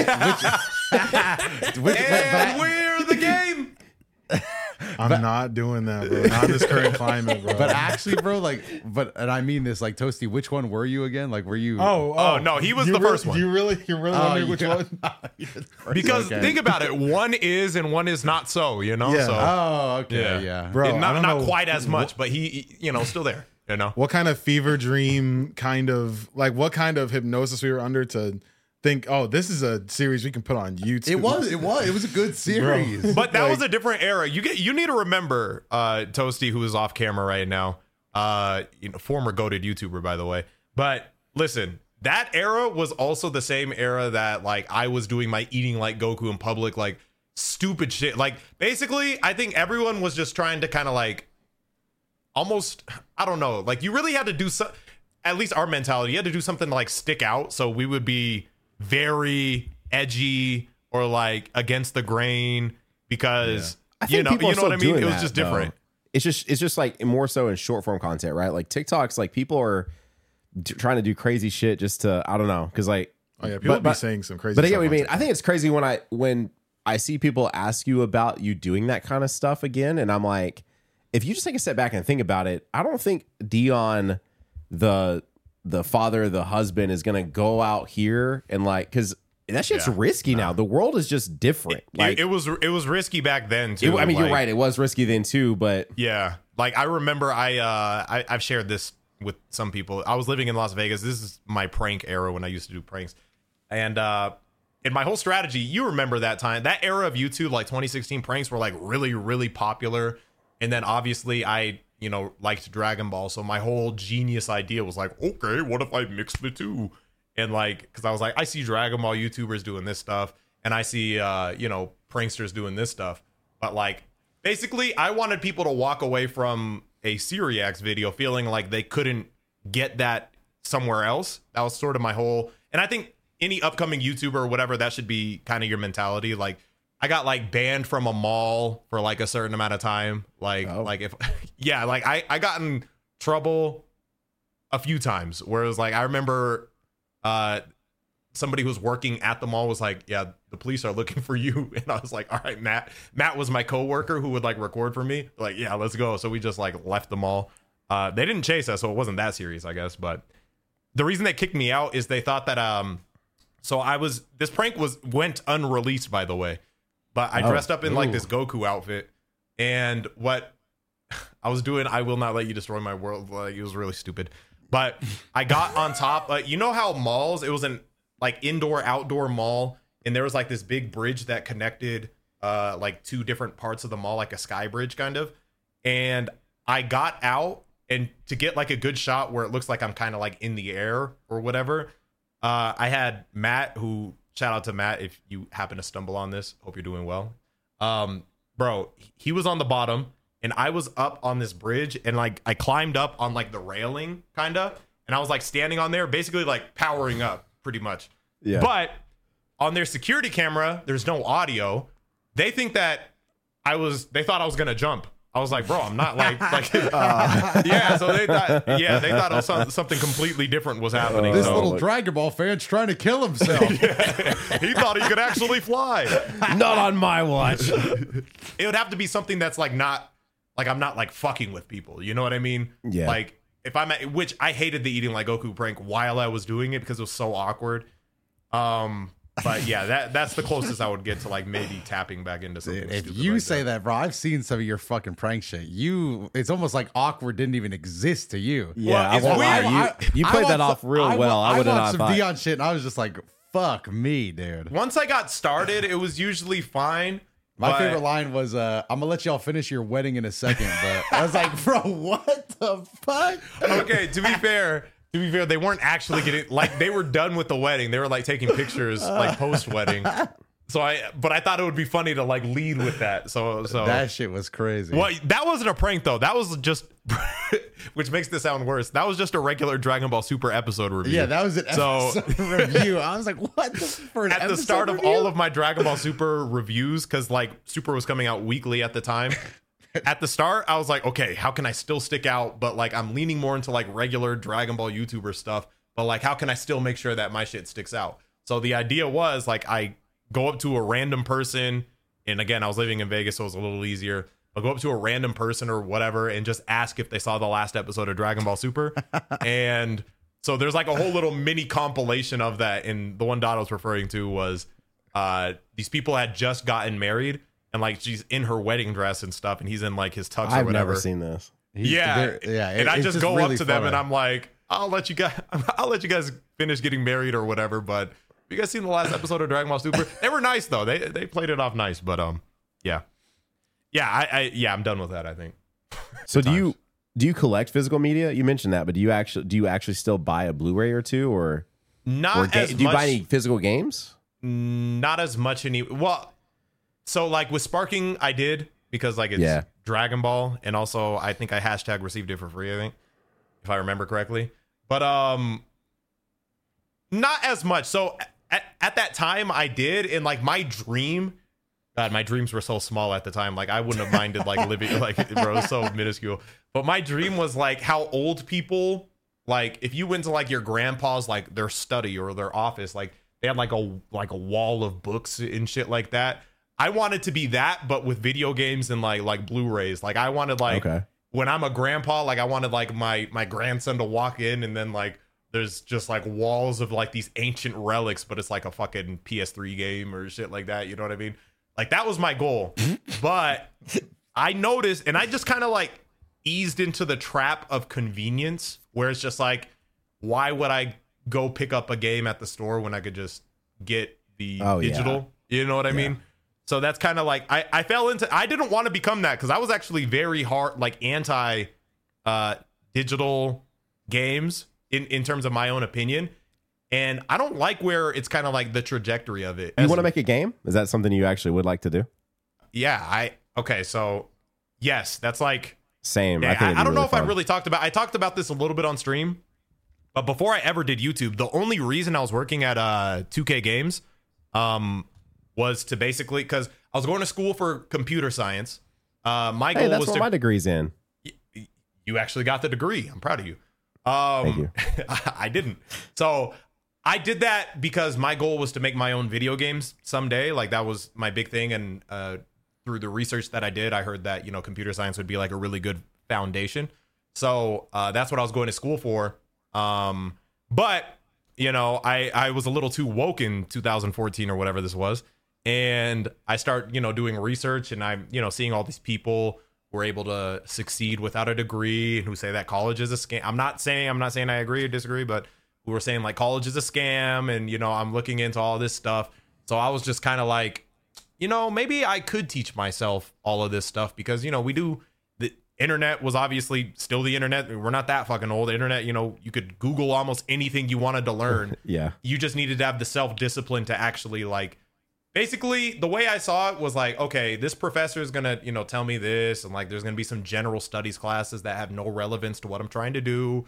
And we're the game. I'm not doing that, bro. Not in this current climate, bro. But actually, bro, and I mean this, like, Toasty, which one were you again? Like, were you? Oh, no, he was the first one. You really wondering which yeah. one? Because Okay. think about it, one is and one is not so, Yeah. So Oh, okay, yeah. Bro, and I don't not know quite as much, but he still there, What kind of fever dream kind of what kind of hypnosis we were under to think, oh, this is a series we can put on YouTube. It was a good series. But that was a different era. You need to remember, Toasty, who is off camera right now, former goated YouTuber, by the way. But listen, that era was also the same era that like I was doing my eating like Goku in public, like stupid shit. Like basically, I think everyone was just trying to kind of like almost, I don't know, like you really had to do at least our mentality, you had to do something to like stick out. So we would be very edgy or like against the grain because I think people are what I still mean? doing It was that, just though. different. It's just like more so in short form content, right? Like TikToks, like people are trying to do crazy shit just to, I don't know, because like, Oh yeah, people but- be saying some crazy but I get stuff what you on mean. TikTok. I think it's crazy when I see people ask you about you doing that kind of stuff again, and I'm like, if you just take a step back and think about it, I don't think Dion, the father, the husband, is gonna go out here and like, because that shit's risky now. The world is just different. It was risky back then too. I mean, you're right. It was risky then too, but yeah, like I remember I've shared this with some people. I was living in Las Vegas. This is my prank era when I used to do pranks, and my whole strategy. You remember that time, that era of YouTube, like 2016 pranks were like really, really popular, and then obviously I liked Dragon Ball, so my whole genius idea was like, okay, what if I mix the two? And like, because I was like, I see Dragon Ball YouTubers doing this stuff, and I see pranksters doing this stuff. But like, basically, I wanted people to walk away from a Syriax video feeling like they couldn't get that somewhere else. That was sort of my whole. And I think any upcoming YouTuber or whatever, that should be kind of your mentality. Like, I got like banned from a mall for like a certain amount of time. Like, like if like I got in trouble a few times where it was like, I remember somebody who was working at the mall was like, yeah, the police are looking for you. And I was like, all right, Matt was my coworker who would like record for me. Like, yeah, let's go. So we just like left the mall. They didn't chase us, so it wasn't that serious, I guess. But the reason they kicked me out is they thought that so this prank went unreleased, by the way, but I dressed up in like this Goku outfit, and what I was doing, I will not let you destroy my world. Like, it was really stupid. But I got on top. You know how malls? It was an like indoor outdoor mall, and there was like this big bridge that connected like two different parts of the mall, like a sky bridge kind of. And I got out, and to get like a good shot where it looks like I'm kind of like in the air or whatever, I had Matt, who, shout out to Matt if you happen to stumble on this. Hope you're doing well. Bro, he was on the bottom. And I was up on this bridge, and like I climbed up on like the railing kind of, and I was like standing on there, basically like powering up pretty much. Yeah. But on their security camera, there's no audio. They think that they thought I was going to jump. I was like, bro, I'm not like, yeah. So they thought it was something completely different was happening. This little Dragon Ball fan's trying to kill himself. He thought he could actually fly. Not on my watch. It would have to be something that's like not, like I'm not like fucking with people. You know what I mean? Yeah. Like if I'm at, which I hated the eating like Goku prank while I was doing it because it was so awkward. But yeah, that's the closest I would get to like maybe tapping back into something. If you like say that, bro, I've seen some of your fucking prank shit. It's almost like awkward didn't even exist to you. Yeah, well, you played that off real well. I would have not some Dion shit, and I was just like, fuck me, dude. Once I got started, it was usually fine. My favorite line was, I'm gonna let y'all finish your wedding in a second, but I was like, bro, what the fuck? Okay, to be fair, they weren't actually getting, like, they were done with the wedding. They were like taking pictures like post wedding. But I thought it would be funny to like lead with that. So that shit was crazy. Well, that wasn't a prank though. That was just, which makes this sound worse. That was just a regular Dragon Ball Super episode review. Yeah, that was an episode review. I was like, what? At the start of all of my Dragon Ball Super reviews, because like Super was coming out weekly at the time. At the start, I was like, okay, how can I still stick out? But like, I'm leaning more into like regular Dragon Ball YouTuber stuff. But like, how can I still make sure that my shit sticks out? So the idea was like, I go up to a random person, and again, I was living in Vegas, so it was a little easier. I'll go up to a random person or whatever and just ask if they saw the last episode of Dragon Ball Super. And so there's like a whole little mini compilation of that. And the one Dot I was referring to was these people had just gotten married, and like she's in her wedding dress and stuff, and he's in like his tux or whatever. I've never seen this. Yeah. And I just go really up to them and I'm like, I'll let you guys finish getting married or whatever, but you guys seen the last episode of Dragon Ball Super? They were nice though. They played it off nice, but yeah. I'm done with that, I think. So do you collect physical media? You mentioned that, but do you actually still buy a Blu-ray or two, or not as much? Do you buy any physical games? Not as much well, so like with Sparking I did, because like it's Dragon Ball, and also I think I hashtag received it for free, I think, if I remember correctly. But not as much. So at that time I did, and like my dreams were so small at the time. Like I wouldn't have minded like living like, bro, it was so minuscule. But my dream was like how old people, like if you went to like your grandpa's like their study or their office, like they had like a wall of books and shit like that. I wanted to be that, but with video games and like Blu-rays. Like I wanted like Okay. when I'm a grandpa, like I wanted like my grandson to walk in and then like there's just like walls of like these ancient relics, but it's like a fucking PS3 game or shit like that. You know what I mean? Like that was my goal. But I noticed, and I just kind of like eased into the trap of convenience where it's just like, why would I go pick up a game at the store when I could just get the digital? You know what I mean? So that's kind of like I fell into. I didn't want to become that because I was actually very hard, like anti digital games in terms of my own opinion, and I don't like where it's kind of like the trajectory of it. You want to make a game? Is that something you actually would like to do? Yeah, okay, so yes, that's like Same. Yeah, I think I don't know if I fun. really talked about this a little bit on stream, but before I ever did YouTube, the only reason I was working at 2K Games was to basically because I was going to school for computer science. My goal that's was what to my degree's in. You actually got the degree. I'm proud of you. Thank you. I didn't. So I did that because my goal was to make my own video games someday. Like that was my big thing. And through the research that I did, I heard that, computer science would be like a really good foundation. So that's what I was going to school for. But, I was a little too woke in 2014 or whatever this was. And I start, doing research and I'm, seeing all these people who are able to succeed without a degree and who say that college is a scam. I'm not saying I agree or disagree, but who were saying like college is a scam. And, I'm looking into all this stuff. So I was just kind of like, maybe I could teach myself all of this stuff because, the internet was obviously still the internet. We're not that fucking old. The internet, you could Google almost anything you wanted to learn. Yeah. You just needed to have the self-discipline to actually like, basically the way I saw it was like, okay, this professor is going to, tell me this. And like, there's going to be some general studies classes that have no relevance to what I'm trying to do.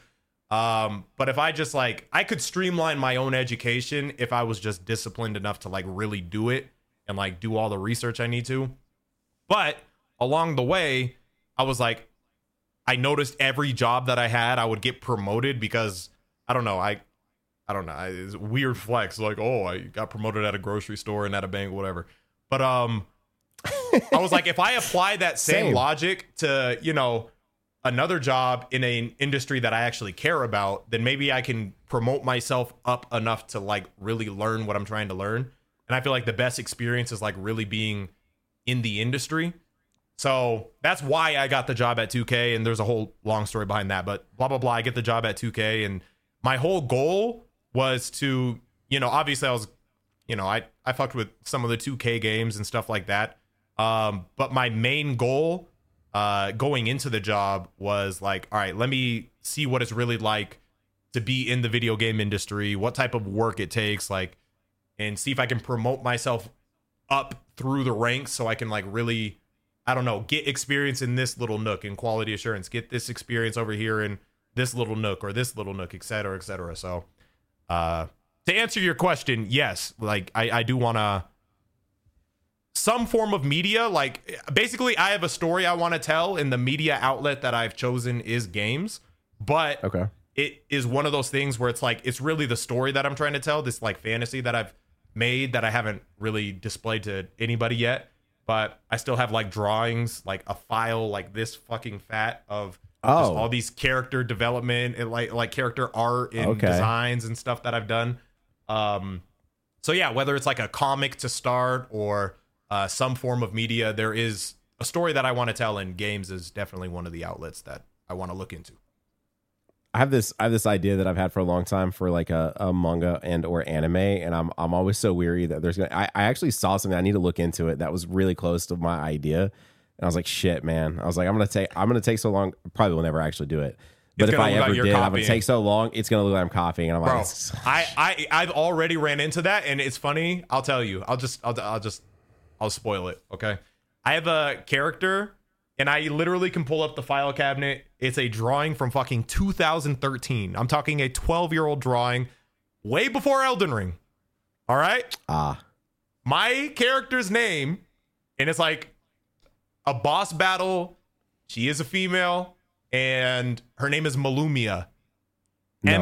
But if I just like, I could streamline my own education if I was just disciplined enough to like really do it and like do all the research I need to. But along the way, I was like, I noticed every job that I had, I would get promoted because I don't know. It's a weird flex. Like, oh, I got promoted at a grocery store and at a bank, whatever. But I was like, if I apply that same logic to, another job in an industry that I actually care about, then maybe I can promote myself up enough to like really learn what I'm trying to learn. And I feel like the best experience is like really being in the industry. So that's why I got the job at 2K. And there's a whole long story behind that, but blah, blah, blah. I get the job at 2K. And my whole goal was to, obviously I was, I fucked with some of the 2K games and stuff like that. But my main goal going into the job was like, all right, let me see what it's really like to be in the video game industry, what type of work it takes, like, and see if I can promote myself up through the ranks so I can like really, I don't know, get experience in this little nook in quality assurance, get this experience over here in this little nook or this little nook, et cetera, et cetera. So to answer your question, yes, like I do want to some form of media. Like basically I have a story I want to tell and the media outlet that I've chosen is games, but Okay. it is one of those things where it's like, it's really the story that I'm trying to tell, this like fantasy that I've made that I haven't really displayed to anybody yet, but I still have like drawings, like a file like this fucking fat of just all these character development and like character art and designs and stuff that I've done. So yeah, whether it's like a comic to start or some form of media, there is a story that I want to tell, and games is definitely one of the outlets that I want to look into. I have this idea that I've had for a long time for like a manga and or anime, and I'm always so weary that there's I actually saw something, I need to look into it, that was really close to my idea, and I was like, shit, man. I was like, I'm gonna take so long, probably will never actually do it. But if I ever did, I'm gonna take so long, it's gonna look like I'm copying, and I'm Bro, like, I've already ran into that, and it's funny. I'll tell you. I'll spoil it. Okay. I have a character, and I literally can pull up the file cabinet. It's a drawing from fucking 2013. I'm talking a 12-year-old drawing, way before Elden Ring. All right. My character's name, and it's like a boss battle. She is a female, and her name is Malumia. No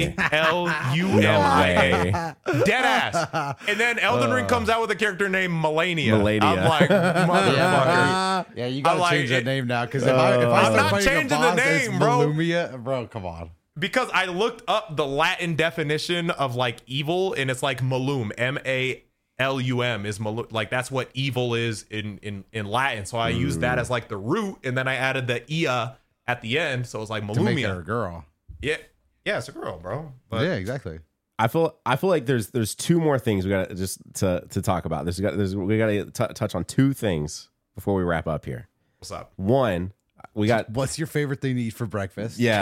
MALUMIA. Dead ass. And then Elden Ring comes out with a character named Melania. Melania. I'm like, motherfucker. Yeah, you gotta like, change that it- name now because if I I'm start not fighting a changing the boss that's name, bro. Malumia, bro, come on. Because I looked up the Latin definition of like evil, and it's like malum, MALUM is malum. Like that's what evil is in Latin. So I used that as like the root, and then I added the ia at the end, so it's like To make her a malumia. girl. Yeah, it's a girl, bro. But Yeah, exactly. I feel like there's two more things we got just to talk about. We got to touch on two things before we wrap up here. what's up? One, we got What's your favorite thing to eat for breakfast? yeah,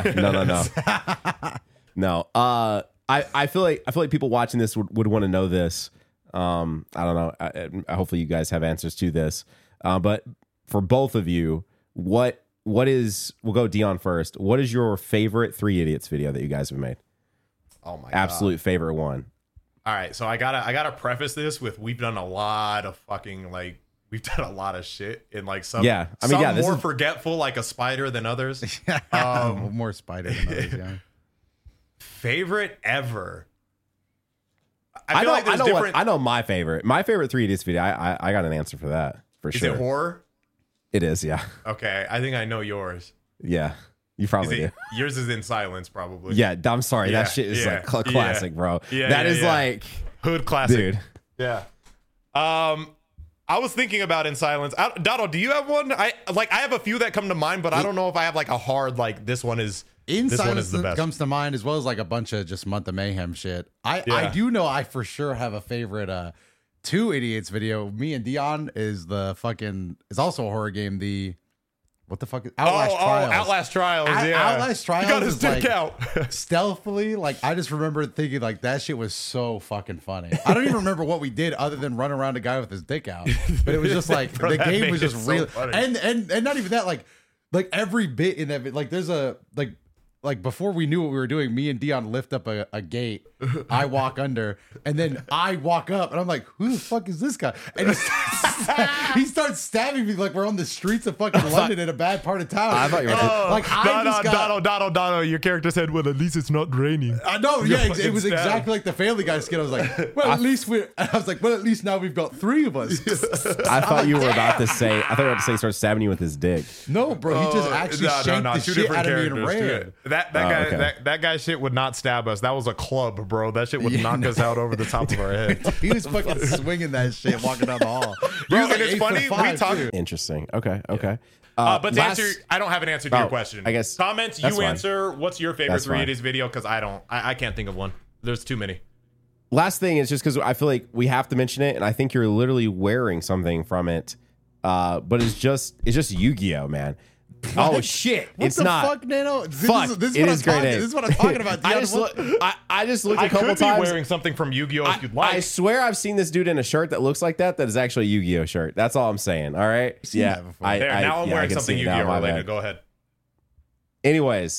no. I feel like people watching this would want to know this. I don't know. Hopefully you guys have answers to this. But for both of you, what is? We'll go Dion first. What is your favorite Three Idiots video that you guys have made? Oh my Absolute favorite one. All right, so I gotta preface this with we've done a lot of fucking like we've done a lot of shit and like some Yeah, I mean, some yeah, this more is- forgetful like a spider than others. More spider than others, yeah. Favorite ever. I feel know. like there's different. I know my favorite. My favorite Three Idiots video. I got an answer for that for Is sure. it horror? It is. Yeah. Okay, I think I know yours. Yeah. You Is probably it, do. yours is in silence, probably. Yeah. I'm sorry. Yeah, That shit is yeah, like classic, bro. Yeah, That yeah, is yeah. like, Hood classic. dude. Yeah. I was thinking about in silence. Donald, do you have one? I have a few that come to mind, but I don't know if I have like a hard like this one is In this one Silence is the best. comes to mind, as well as like a bunch of just Month of Mayhem shit. I Yeah. do know I for sure have a favorite Two Idiots video. Me and Dion is also a horror game. What the fuck is Outlast Trials? Outlast Trials. Yeah, Outlast Trials He got his is dick like- out. Stealthily, like I just remember thinking like that shit was so fucking funny. I don't even remember what we did other than run around a guy with his dick out. But it was just like Bro, the that game made was it just so real, funny. and not even that, like every bit in that like there's a like before we knew what we were doing, me and Dion lift up a gate. I walk under, and then I walk up, and I'm like, "Who the fuck is this guy?" And he starts stabbing me like we're on the streets of fucking London in a bad part of town. I thought you were like I just got. Donald, your character said, "Well, at least it's not raining." I know, yeah, it fucking was stabbed. exactly like the Family Guy skit. I was like, well, at least at least now we've got three of us. I thought you were about to say. I thought you were about to say start stabbing you with his dick. No, bro, he just actually shanked the two shit different out of me and characters. ran. That guy okay. that guy shit would not stab us. That was a club, bro. That shit would knock us out over the top of our head. He was fucking swinging that shit walking down the hall. Bro, He was and it's funny, we 8'5" talk- too. Interesting. Okay. Okay. But to last- answer, I don't have an answer to your Oh, question. I guess comments. that's You fine. answer. What's your favorite That's 3 fine. Idiots video? Because I can't think of one. There's too many. last thing is just because I feel like we have to mention it, and I think you're literally wearing something from it. But it's just Yu-Gi-Oh, man. Oh shit! What it's the not. fuck, Nano? Fuck, This it what is I'm grade talking- A. This is what I'm talking about. I Dion. just I just looked I a couple could be times. wearing something from Yu-Gi-Oh if you'd like. I swear I've seen this dude in a shirt that looks like that. That is actually a Yu-Gi-Oh shirt. That's all I'm saying. All right. seen Yeah. that before. there, now I'm yeah, I wearing can something see it now, Yu-Gi-Oh my related. bad. Go ahead. Anyways,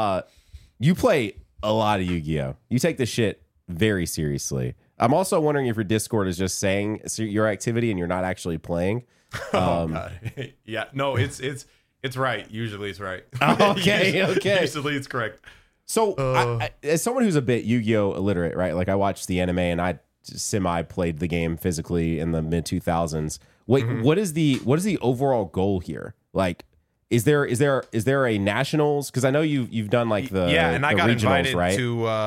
you play a lot of Yu-Gi-Oh. You take this shit very seriously. I'm also wondering if your Discord is just saying your activity and you're not actually playing. Oh God. Yeah. No, it's right. Usually it's right. Okay, okay. Usually it's correct. So, I, as someone who's a bit Yu-Gi-Oh illiterate, right? Like I watched the anime and I semi played the game physically in the mid 2000s. Wait, what is the overall goal here? Like, is there a nationals? Because I know you've done like the and I the got regionals, invited right?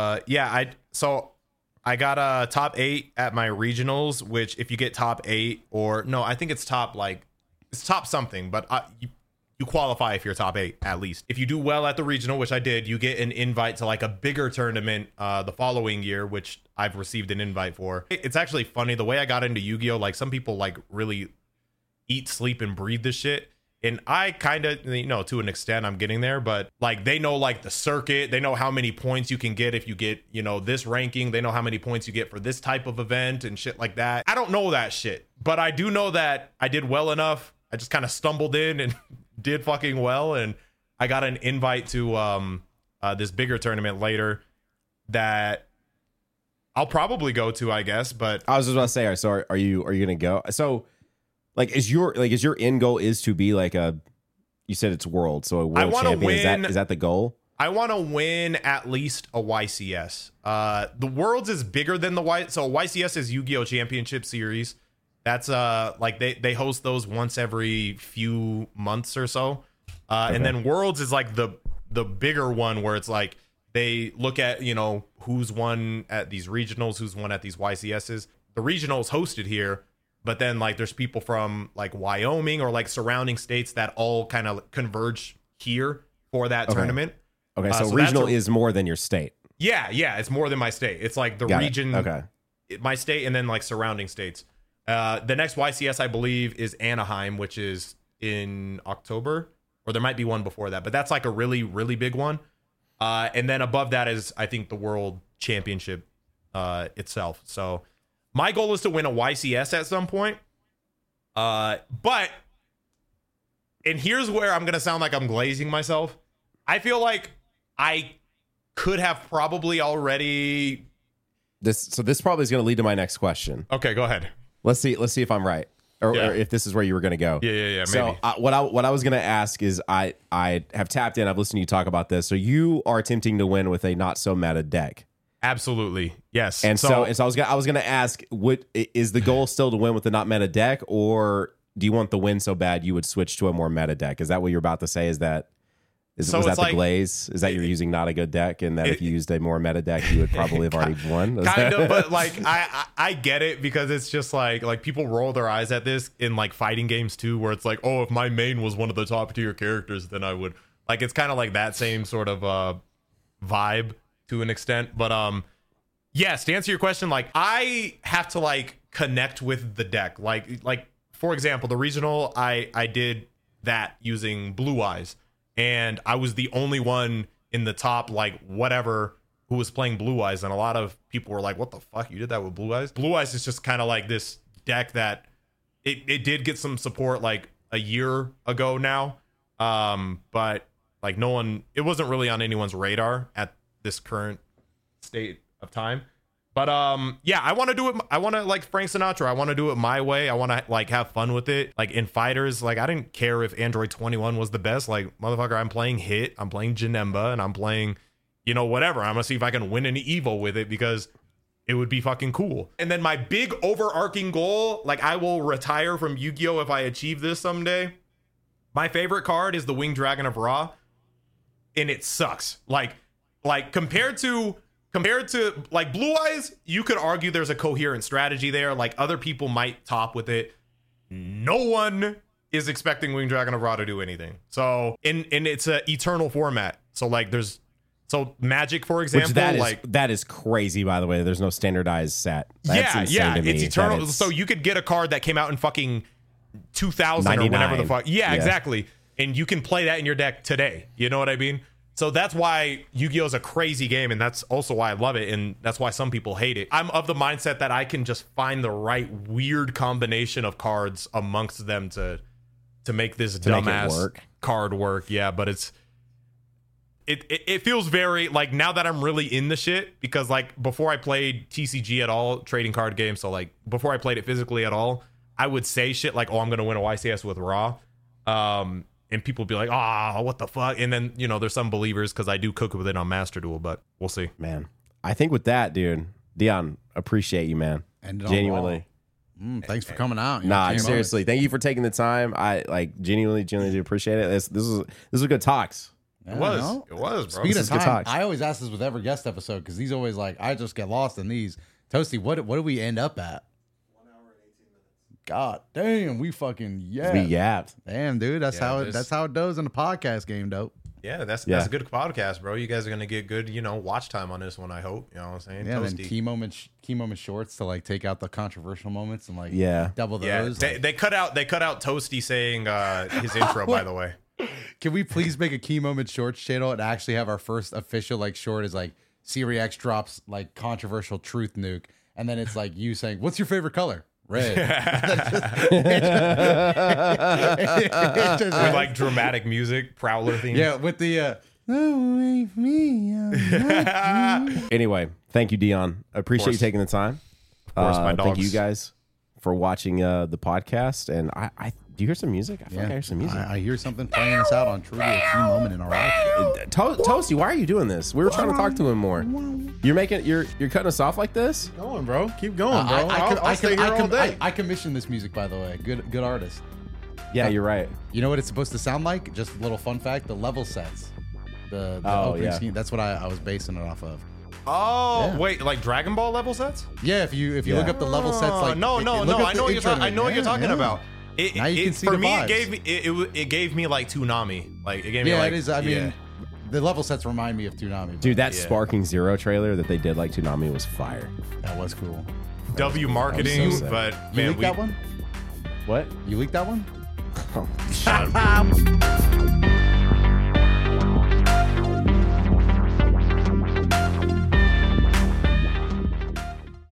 to I got a top 8 at my regionals, which if you get top 8 or no, I think it's top something, but you qualify if you're top 8 at least. If you do well at the regional, which I did, you get an invite to like a bigger tournament the following year, which I've received an invite for. It's actually funny the way I got into Yu-Gi-Oh. Like some people like really eat, sleep, and breathe this shit. And I kind of, to an extent, I'm getting there, but like they know like the circuit, they know how many points you can get if you get, this ranking. They know how many points you get for this type of event and shit like that. I don't know that shit, but I do know that I did well enough. I just kind of stumbled in and did fucking well. And I got an invite to this bigger tournament later that I'll probably go to, I guess. But I was just about to say, so are you gonna go? So, like, is your end goal is to be like you said it's world, so a world I wanna champion? win- Is that the goal? I want to win at least a YCS. The Worlds is bigger than so YCS is Yu-Gi-Oh! Championship Series. That's like they host those once every few months or so. And then Worlds is like the bigger one where it's like they look at, you know, who's won at these regionals, who's won at these YCSs. The regionals hosted here, but then like there's people from like Wyoming or like surrounding states that all kind of converge here for that tournament. Okay, so regional is more than your state. Yeah, it's more than my state. It's like the region, my state, and then like surrounding states. The next YCS, I believe, is Anaheim, which is in October, or there might be one before that, but that's like a really, really big one. And then above that is, I think, the World Championship itself. So my goal is to win a YCS at some point. But, and here's where I'm going to sound like I'm glazing myself. I feel like I could have probably already. This probably is going to lead to my next question. Okay, go ahead. Let's see if I'm right, or if this is where you were going to go. Yeah. So maybe. what I was going to ask is I have tapped in. I've listened to you talk about this. So you are attempting to win with a not so meta deck. Absolutely, yes. And so I was going to ask, what is the goal still to win with the not meta deck, or do you want the win so bad you would switch to a more meta deck? Is that what you're about to say? Was that the glaze? Is that you're using not a good deck, and that if you used a more meta deck, you would probably have already won? Kind of, but like I get it, because it's just like people roll their eyes at this in like fighting games too, where it's like, oh, if my main was one of the top tier characters, then I would. Like, it's kind of like that same sort of vibe to an extent. But yes, to answer your question, like I have to like connect with the deck. Like for example, the regional, I did that using Blue Eyes. And I was the only one in the top, like, whatever, who was playing Blue Eyes. And a lot of people were like, what the fuck? You did that with Blue Eyes? Blue Eyes is just kind of like this deck that it did get some support like a year ago now. But like it wasn't really on anyone's radar at this current state of time. But yeah, I want to do it. I want to, like Frank Sinatra, I want to do it my way. I want to like have fun with it. Like in fighters, like I didn't care if Android 21 was the best. Like, motherfucker, I'm playing Hit, I'm playing Janemba, and I'm playing, you know, whatever. I'm gonna see if I can win an Evo with it, because it would be fucking cool. And then my big overarching goal, like I will retire from Yu-Gi-Oh! If I achieve this someday. My favorite card is the Winged Dragon of Ra, and it sucks. Like compared to like Blue Eyes, you could argue there's a coherent strategy there. Like other people might top with it. No one is expecting Winged Dragon of Ra to do anything. So and it's an eternal format. So like so Magic, for example, that is crazy, by the way. There's no standardized set. That's insane to me. It's eternal. So you could get a card that came out in fucking 2000 or whatever the fuck. Yeah, exactly. And you can play that in your deck today. You know what I mean? So that's why Yu-Gi-Oh! Is a crazy game, and that's also why I love it, and that's why some people hate it. I'm of the mindset that I can just find the right weird combination of cards amongst them to make this dumbass card work. Yeah, but it feels very, like, now that I'm really in the shit, because, like, before I played TCG at all, trading card games, so, like, before I played it physically at all, I would say shit like, oh, I'm going to win a YCS with Ra. And people be like, what the fuck? And then, you know, there's some believers, because I do cook with it on Master Duel, but we'll see. Man, I think with that, dude, Dion, appreciate you, man. Genuinely. Thanks for coming out. Seriously. Thank you for taking the time. I like genuinely do appreciate it. This is good talks. It was, bro. Speaking of time, I always ask this with every guest episode, because these always like, I just get lost in these. Toasty, what do we end up at? 1 hour and 18 minutes. God damn, we fucking We yapped. Damn, dude, that's how it does in the podcast game, dope. Yeah, that's a good podcast, bro. You guys are gonna get good, you know, watch time on this one, I hope. You know what I'm saying? Yeah, and then key moment shorts to like take out the controversial moments and like double those. Yeah, they cut out Toasty saying his intro, by the way. Can we please make a key moment shorts channel and actually have our first official like short is like Siri X drops like controversial truth nuke, and then it's like you saying, "What's your favorite color?" Red. With like dramatic music, Prowler theme. Yeah, with the Anyway, thank you, Dion. I appreciate you taking the time. Of course, my dogs. Thank you guys for watching the podcast. And Do you hear some music? I feel like I hear some music. I hear something playing us out on truly a key moment in our life. Toasty, why are you doing this? We were trying to talk to him more. You're cutting us off like this? Go on, bro. Keep going, bro. I'll stay here all day. I commissioned this music, by the way. Good artist. Yeah, you're right. You know what it's supposed to sound like? Just a little fun fact: the level sets, the opening scheme. That's what I was basing it off of. Oh, Yeah. wait, like Dragon Ball level sets? Yeah, if you look up the level sets, like no, look I up know the what you're intro talking. I know what you're yeah, talking yeah. about. Now you can see for the me, vibes. it gave me like Toonami. Like it gave me Yeah, like it is. I mean, yeah. the level sets remind me of Toonami. but Dude, that Yeah. Sparking Zero trailer that they did like Toonami was fire. that was cool. W marketing, so sick. but You man, leaked that one? What? You leaked that one? Shut up.